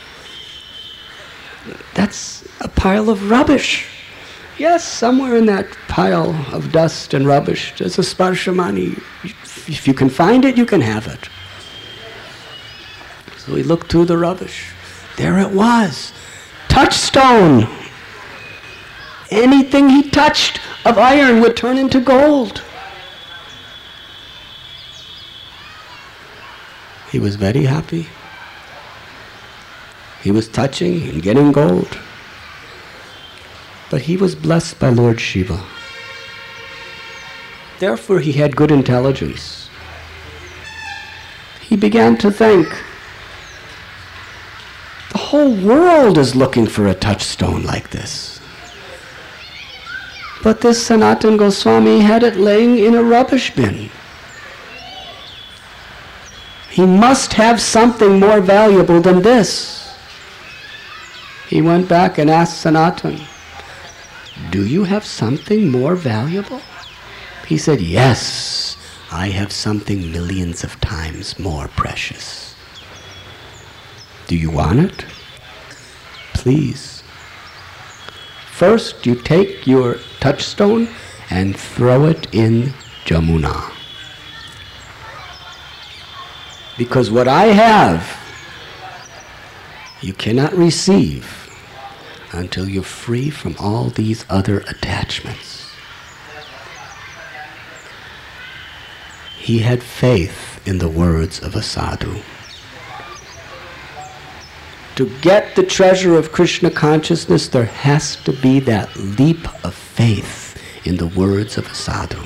That's a pile of rubbish. Yes, somewhere in that pile of dust and rubbish, there's a sparshamani. If you can find it, you can have it. So he looked through the rubbish. There it was. Touchstone. Anything he touched of iron would turn into gold. He was very happy. He was touching and getting gold. But he was blessed by Lord Shiva. Therefore he had good intelligence. He began to think, the whole world is looking for a touchstone like this. But this Sanatana Goswami had it laying in a rubbish bin. He must have something more valuable than this. He went back and asked Sanatana, do you have something more valuable? He said, yes, I have something millions of times more precious. Do you want it? Please. First, you take your touchstone and throw it in Jamuna. Because what I have, you cannot receive until you're free from all these other attachments. He had faith in the words of a sadhu. To get the treasure of Krishna consciousness, there has to be that leap of faith in the words of a sadhu.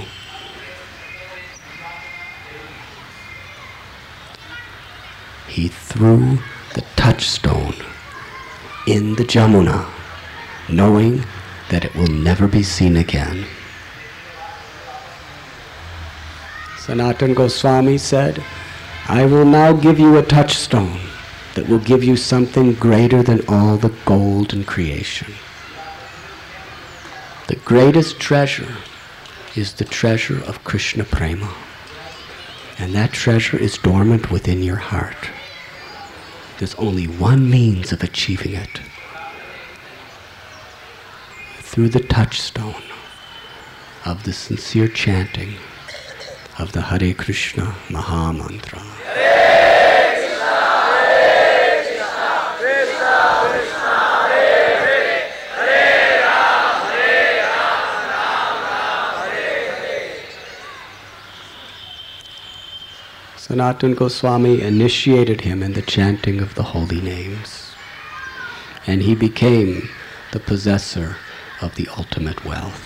He threw the touchstone in the Jamuna, knowing that it will never be seen again. Sanatana Goswami said, I will now give you a touchstone that will give you something greater than all the gold in creation. The greatest treasure is the treasure of Krishna Prema. And that treasure is dormant within your heart. There's only one means of achieving it. Through the touchstone of the sincere chanting of the Hare Krishna Maha Mantra. Sanatana Goswami initiated him in the chanting of the holy names, and he became the possessor of the ultimate wealth.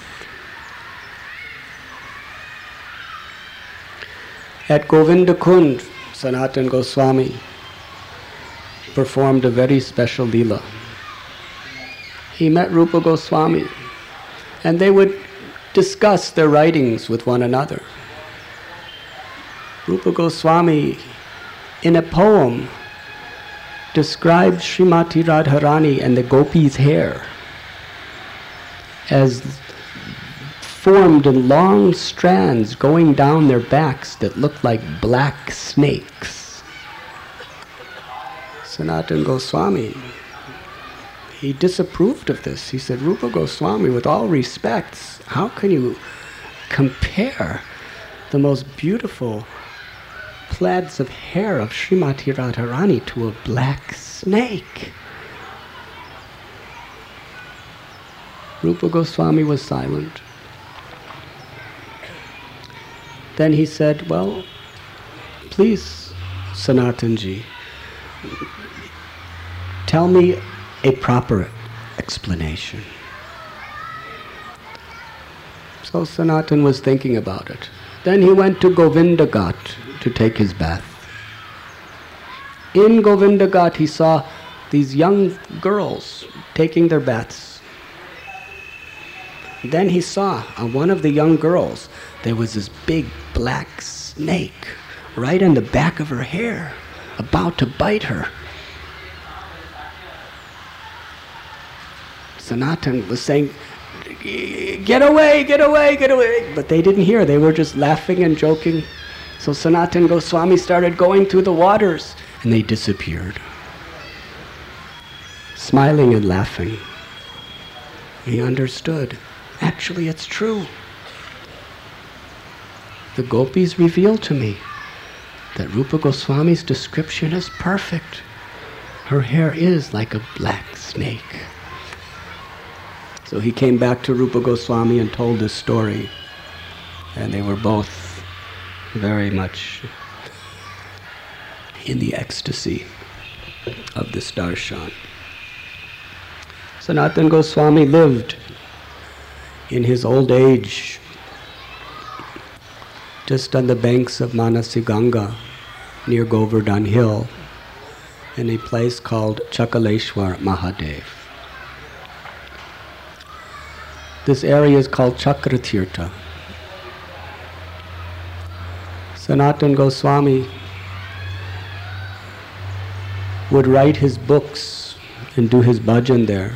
At Govinda Kund, Sanatana Goswami performed a very special lila. He met Rupa Goswami, and they would discuss their writings with one another. Rupa Goswami, in a poem, described Srimati Radharani and the gopis' hair as formed in long strands going down their backs that looked like black snakes. Sanatana Goswami, he disapproved of this. He said, Rupa Goswami, with all respects, how can you compare the most beautiful plaids of hair of Srimati Radharani to a black snake? Rupa Goswami was silent. Then he said, well, please, Sanatanji, tell me a proper explanation. So Sanatan was thinking about it. Then he went to Govinda Ghat to take his bath. In Govinda Ghat he saw these young girls taking their baths. Then he saw on one of the young girls there was this big black snake right on the back of her hair, about to bite her. Sanatan was saying, get away, get away, get away. But they didn't hear. They were just laughing and joking. So Sanatana Goswami started going through the waters, and they disappeared, smiling and laughing. He understood. Actually, it's true. The gopis revealed to me that Rupa Goswami's description is perfect. Her hair is like a black snake. So he came back to Rupa Goswami and told this story, and they were both very much in the ecstasy of this darshan. Sanatana Goswami lived in his old age just on the banks of Manasi Ganga near Govardhan Hill in a place called Chakaleshwar Mahadev. This area is called Chakratirtha. Sanatana Goswami would write his books and do his bhajan there.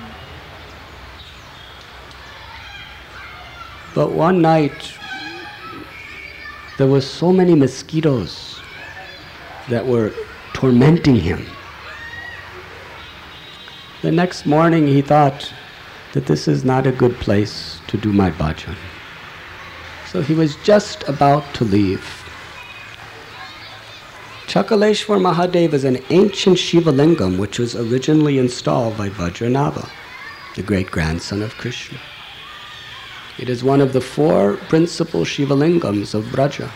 But one night, there were so many mosquitoes that were tormenting him. The next morning he thought that this is not a good place to do my bhajan. So he was just about to leave. Chakaleshwar Mahadev is an ancient Shiva Lingam which was originally installed by Vajranava, the great-grandson of Krishna. It is one of the 4 principal Shiva Lingams of Braja.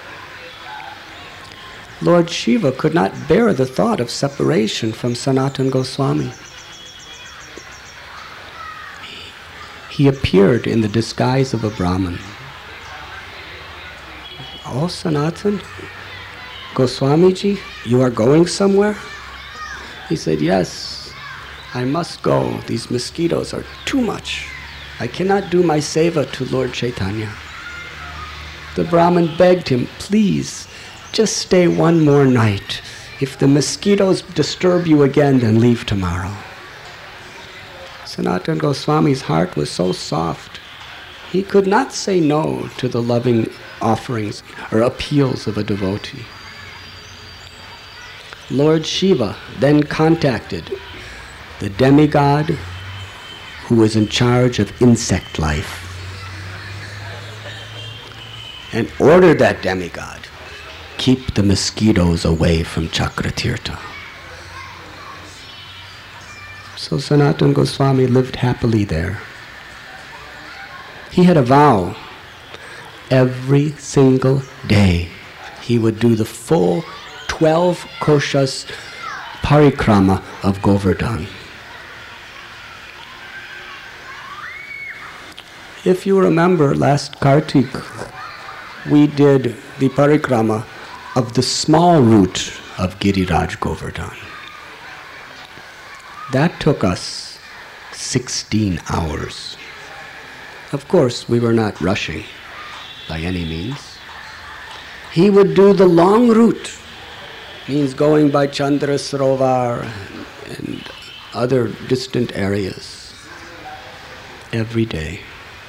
Lord Shiva could not bear the thought of separation from Sanatana Goswami. He appeared in the disguise of a Brahmin. Oh, Sanatana Goswamiji, you are going somewhere? He said, yes, I must go. These mosquitoes are too much. I cannot do my seva to Lord Chaitanya. The Brahmin begged him, please, just stay one more night. If the mosquitoes disturb you again, then leave tomorrow. Sanatana Goswami's heart was so soft, he could not say no to the loving offerings or appeals of a devotee. Lord Shiva then contacted the demigod who was in charge of insect life and ordered that demigod, keep the mosquitoes away from Chakratirtha. So Sanatana Goswami lived happily there. He had a vow. Every single day he would do the full 12 koshas parikrama of Govardhan. If you remember, last Kartik, we did the parikrama of the small route of Giriraj Govardhan. That took us 16 hours. Of course, we were not rushing by any means. He would do the long route, means going by Chandra Sarovar and other distant areas every day.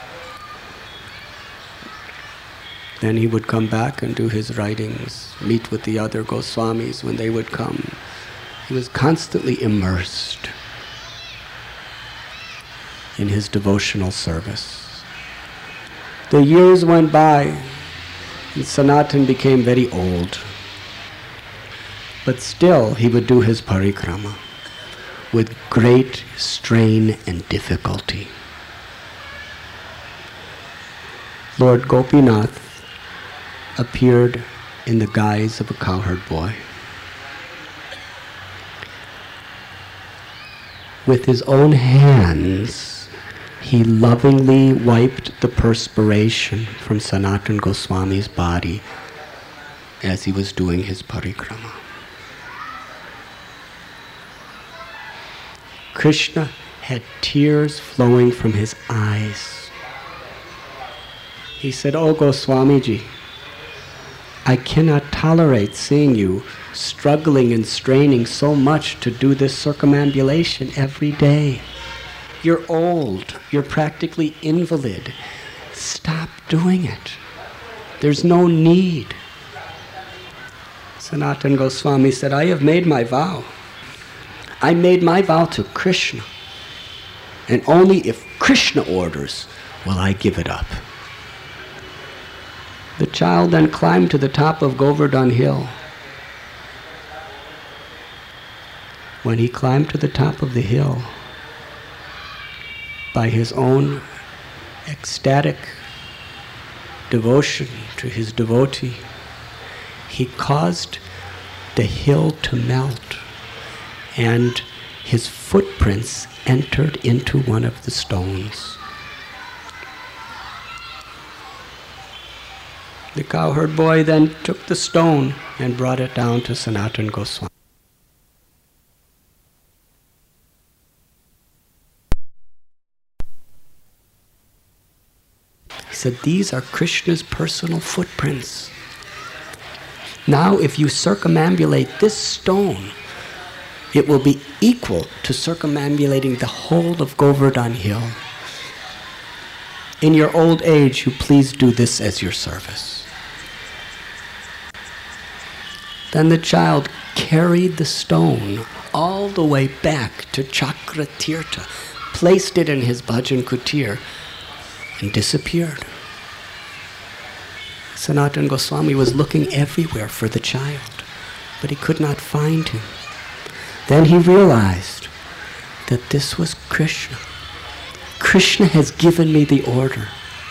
Then he would come back and do his writings, meet with the other Goswamis when they would come. He was constantly immersed in his devotional service. The years went by and Sanatan became very old. But still he would do his parikrama with great strain and difficulty. Lord Gopinath appeared in the guise of a cowherd boy. With his own hands, he lovingly wiped the perspiration from Sanatan Goswami's body as he was doing his parikrama. Krishna had tears flowing from his eyes. He said, "Oh Goswamiji, I cannot tolerate seeing you struggling and straining so much to do this circumambulation every day. You're old, you're practically invalid. Stop doing it. There's no need." Sanatan Goswami said, "I have made my vow. I made my vow to Krishna, and only if Krishna orders will I give it up." The child then climbed to the top of Govardhan Hill. When he climbed to the top of the hill, by his own ecstatic devotion to his devotee, he caused the hill to melt, and his footprints entered into one of the stones. The cowherd boy then took the stone and brought it down to Sanatan Goswami. He said, "These are Krishna's personal footprints. Now if you circumambulate this stone, it will be equal to circumambulating the whole of Govardhan Hill. In your old age, you please do this as your service." Then the child carried the stone all the way back to Chakratirtha, placed it in his bhajan kutir, and disappeared. Sanatan Goswami was looking everywhere for the child, but he could not find him. Then he realized that this was Krishna. Krishna has given me the order.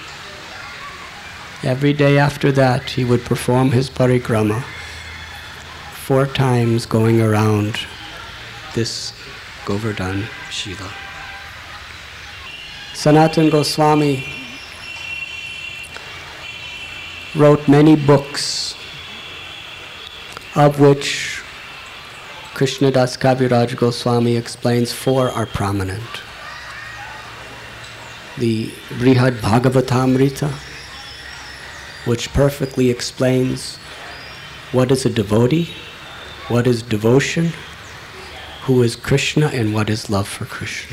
Every day after that, he would perform his parikrama 4 times going around this Govardhan Shila. Sanatan Goswami wrote many books, of which Krishnadas Kaviraj Goswami explains 4 are prominent. The Brihad Bhagavatamrita, which perfectly explains what is a devotee, what is devotion, who is Krishna, and what is love for Krishna.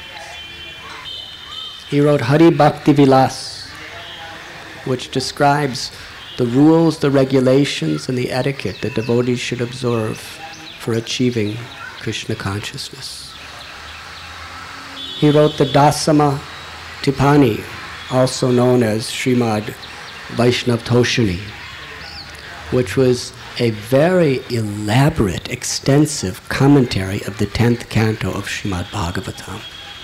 He wrote Hari Bhakti Vilas, which describes the rules, the regulations, and the etiquette that devotees should observe for achieving Krishna consciousness. He wrote the Dasama Tipani, also known as Srimad Vaishnav Toshani, which was a very elaborate, extensive commentary of the 10th canto of Srimad Bhagavatam.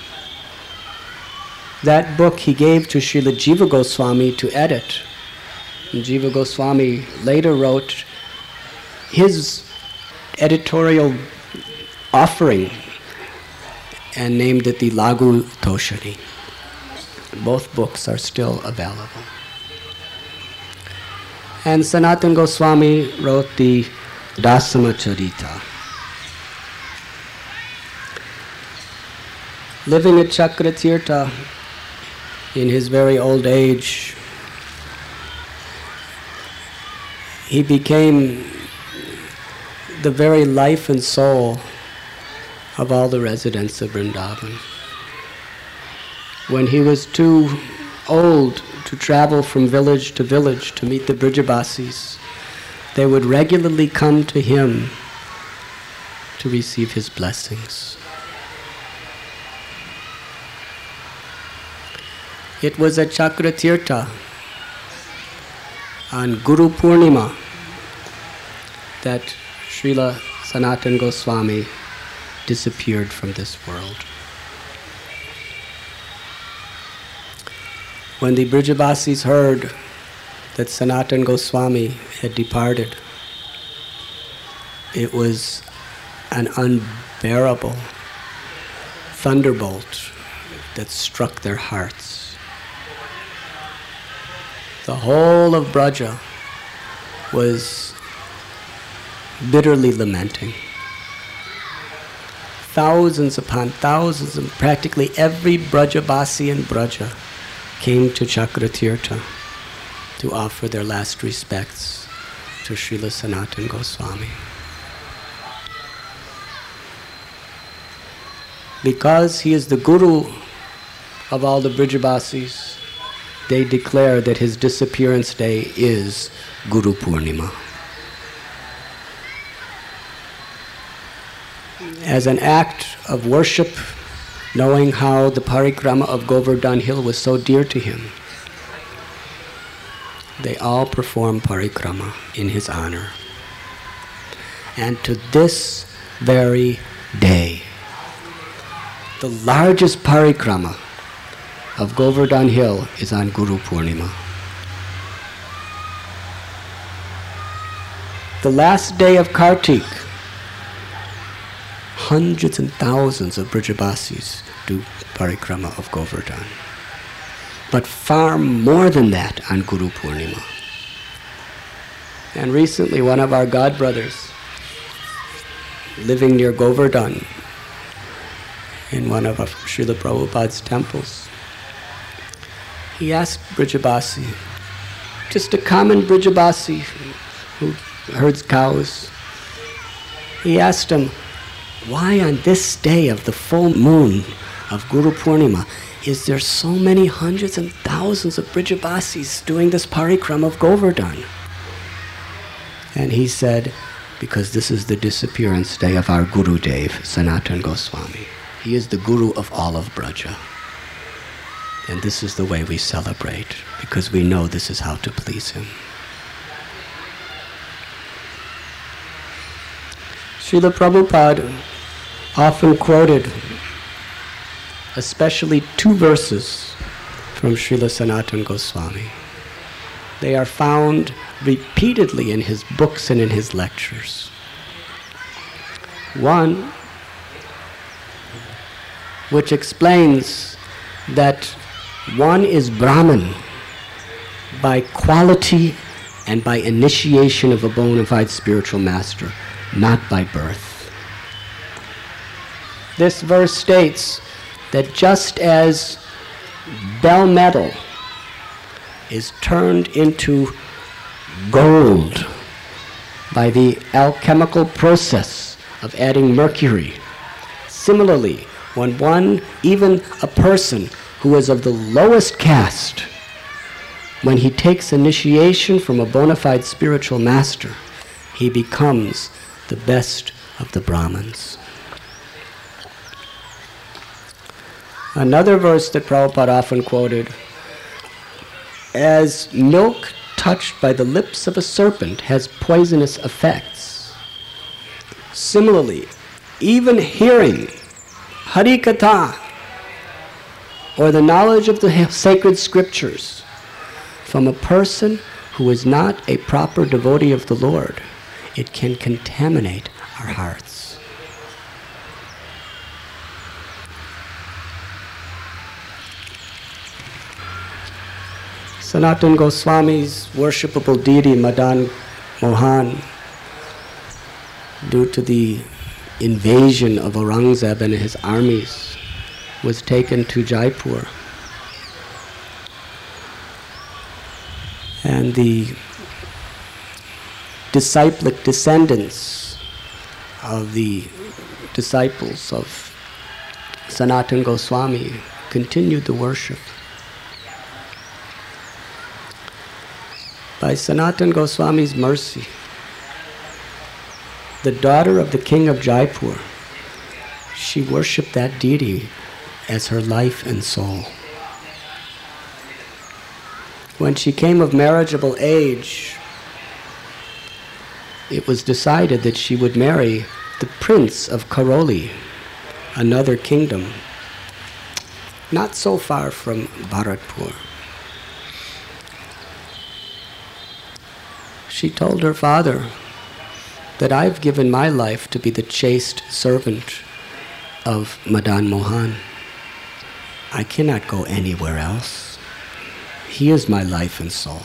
That book he gave to Srila Jiva Goswami to edit. And Jiva Goswami later wrote his editorial offering and named it the Lagu Toshani. Both books are still available. And Sanatan Goswami wrote the Dasama Charita. living at Chakratirtha in his very old age, he became the very life and soul of all the residents of Vrindavan. When he was too old to travel from village to village to meet the Brijabasis, they would regularly come to him to receive his blessings. It was at Chakratirtha on Guru Purnima that Srila Sanatana Goswami disappeared from this world. When the Brijabasis heard that Sanatana Goswami had departed, it was an unbearable thunderbolt that struck their hearts. The whole of Braja was bitterly lamenting. Thousands upon thousands, and practically every Brajabasi in Braja came to Chakratirtha to offer their last respects to Srila Sanatana Goswami. Because he is the Guru of all the Brijabasis, they declare that his disappearance day is Guru Purnima. As an act of worship, knowing how the parikrama of Govardhan Hill was so dear to him, they all perform parikrama in his honor. And to this very day, the largest parikrama of Govardhan Hill is on Guru Purnima. The last day of Kartik, hundreds and thousands of Brijabasis do parikrama of Govardhan. But far more than that on Guru Purnima. And recently one of our godbrothers, living near Govardhan, in one of Srila Prabhupada's temples, he asked Brijabasi, just a common Brijabasi who herds cows, he asked him, why on this day of the full moon of Guru Purnima is there so many hundreds and thousands of Brijabasis doing this parikrama of Govardhan? And he said, because this is the disappearance day of our Gurudev, Sanatana Goswami. He is the Guru of all of Braja. And this is the way we celebrate, because we know this is how to please him. Srila Prabhupada often quoted especially two verses from Srila Sanatana Goswami. They are found repeatedly in his books and in his lectures. One, which explains that one is Brahman by quality and by initiation of a bona fide spiritual master, not by birth. This verse states that just as bell metal is turned into gold by the alchemical process of adding mercury, similarly, when even a person who is of the lowest caste, when he takes initiation from a bona fide spiritual master, he becomes the best of the Brahmins. Another verse that Prabhupada often quoted, as milk touched by the lips of a serpent has poisonous effects, similarly, even hearing Hari Katha, or the knowledge of the sacred scriptures, from a person who is not a proper devotee of the Lord, it can contaminate our hearts. Sanatana Goswami's worshipable deity, Madan Mohan, due to the invasion of Aurangzeb and his armies, was taken to Jaipur. And the disciplic descendants of the disciples of Sanatana Goswami continued the worship. By Sanatana Goswami's mercy, the daughter of the king of Jaipur, she worshipped that deity as her life and soul. When she came of marriageable age, it was decided that she would marry the prince of Karoli, another kingdom, not so far from Bharatpur. She told her father that I've given my life to be the chaste servant of Madan Mohan. I cannot go anywhere else. He is my life and soul.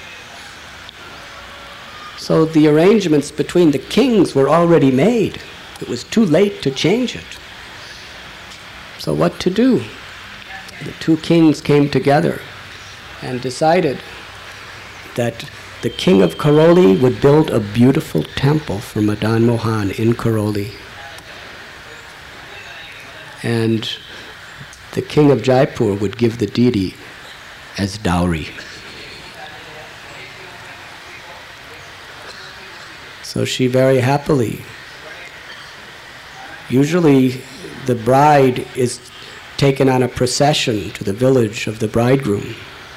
So the arrangements between the kings were already made. It was too late to change it. So what to do? The two kings came together and decided that the king of Karoli would build a beautiful temple for Madan Mohan in Karoli. And the king of Jaipur would give the deity as dowry. So she very happily, usually the bride is taken on a procession to the village of the bridegroom.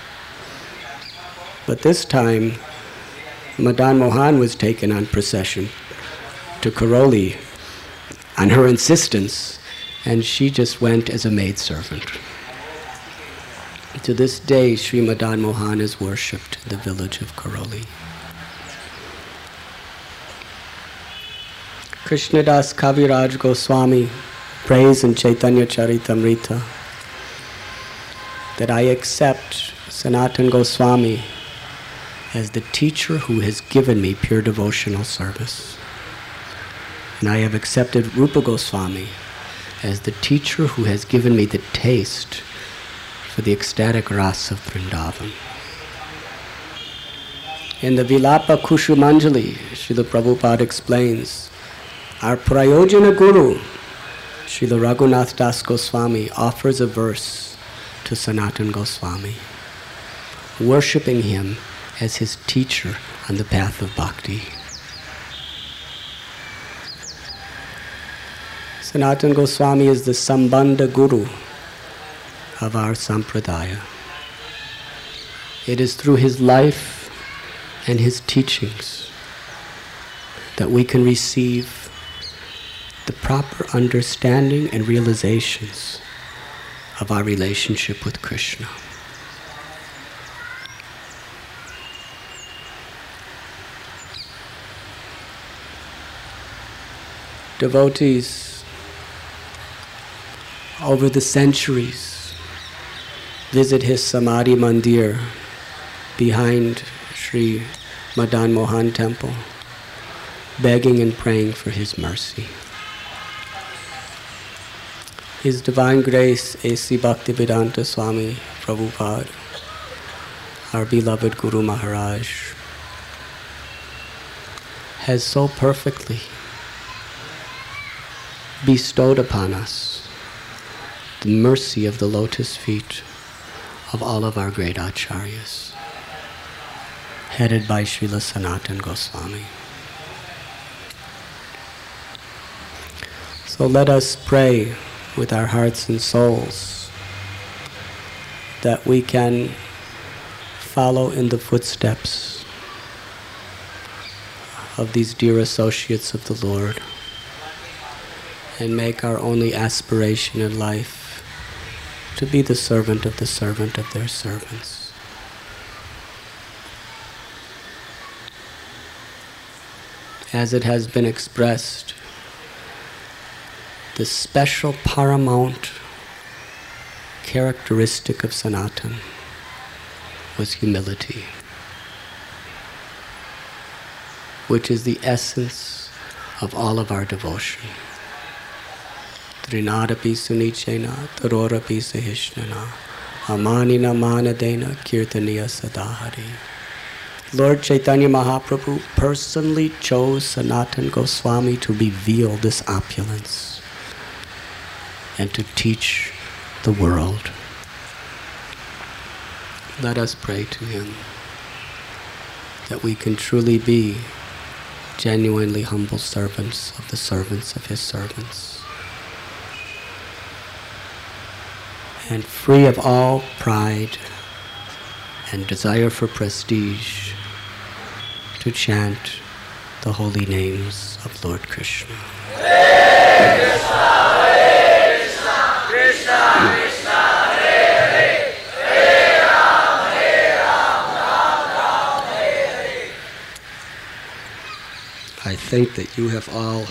But this time, Madan Mohan was taken on procession to Karoli on her insistence, and she just went as a maidservant. To this day, Sri Madan Mohan is worshipped in the village of Karoli. Krishnadas Kaviraj Goswami prays in Chaitanya Charitamrita that I accept Sanatana Goswami as the teacher who has given me pure devotional service. And I have accepted Rupa Goswami as the teacher who has given me the taste for the ecstatic rasa of Vrindavan. In the Vilapa Kushumanjali, Srila Prabhupada explains, our Prayojana Guru, Srila Raghunath Das Goswami, offers a verse to Sanatana Goswami, worshipping him as his teacher on the path of bhakti. Sanatana Goswami is the Sambandha Guru of our Sampradaya. It is through his life and his teachings that we can receive the proper understanding and realizations of our relationship with Krishna. Devotees over the centuries visit his Samadhi Mandir behind Sri Madan Mohan Temple, begging and praying for his mercy. His Divine Grace A.C. Bhaktivedanta Swami Prabhupada, our beloved Guru Maharaj, has so perfectly bestowed upon us the mercy of the lotus feet of all of our great acharyas, headed by Srila Sanatana Goswami. So let us pray with our hearts and souls that we can follow in the footsteps of these dear associates of the Lord and make our only aspiration in life to be the servant of their servants. As it has been expressed, the special paramount characteristic of Sanatana was humility, which is the essence of all of our devotion. Srinadapi Sunichena, Tarorapi Sahishnana, Amanina Manadena, Kirtaniya Sadahari. Lord Chaitanya Mahaprabhu personally chose Sanatana Goswami to reveal this opulence and to teach the world. Let us pray to him that we can truly be genuinely humble servants of his servants, and free of all pride and desire for prestige, to chant the holy names of Lord Krishna. Hare Krishna, Hare Krishna, Krishna Krishna, Hare Hare, Hare Ram, Ram Ram, Hare Hare. I think that you have all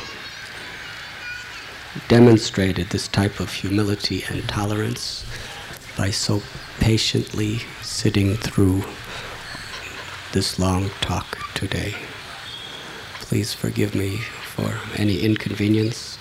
demonstrated this type of humility and tolerance by so patiently sitting through this long talk today. Please forgive me for any inconvenience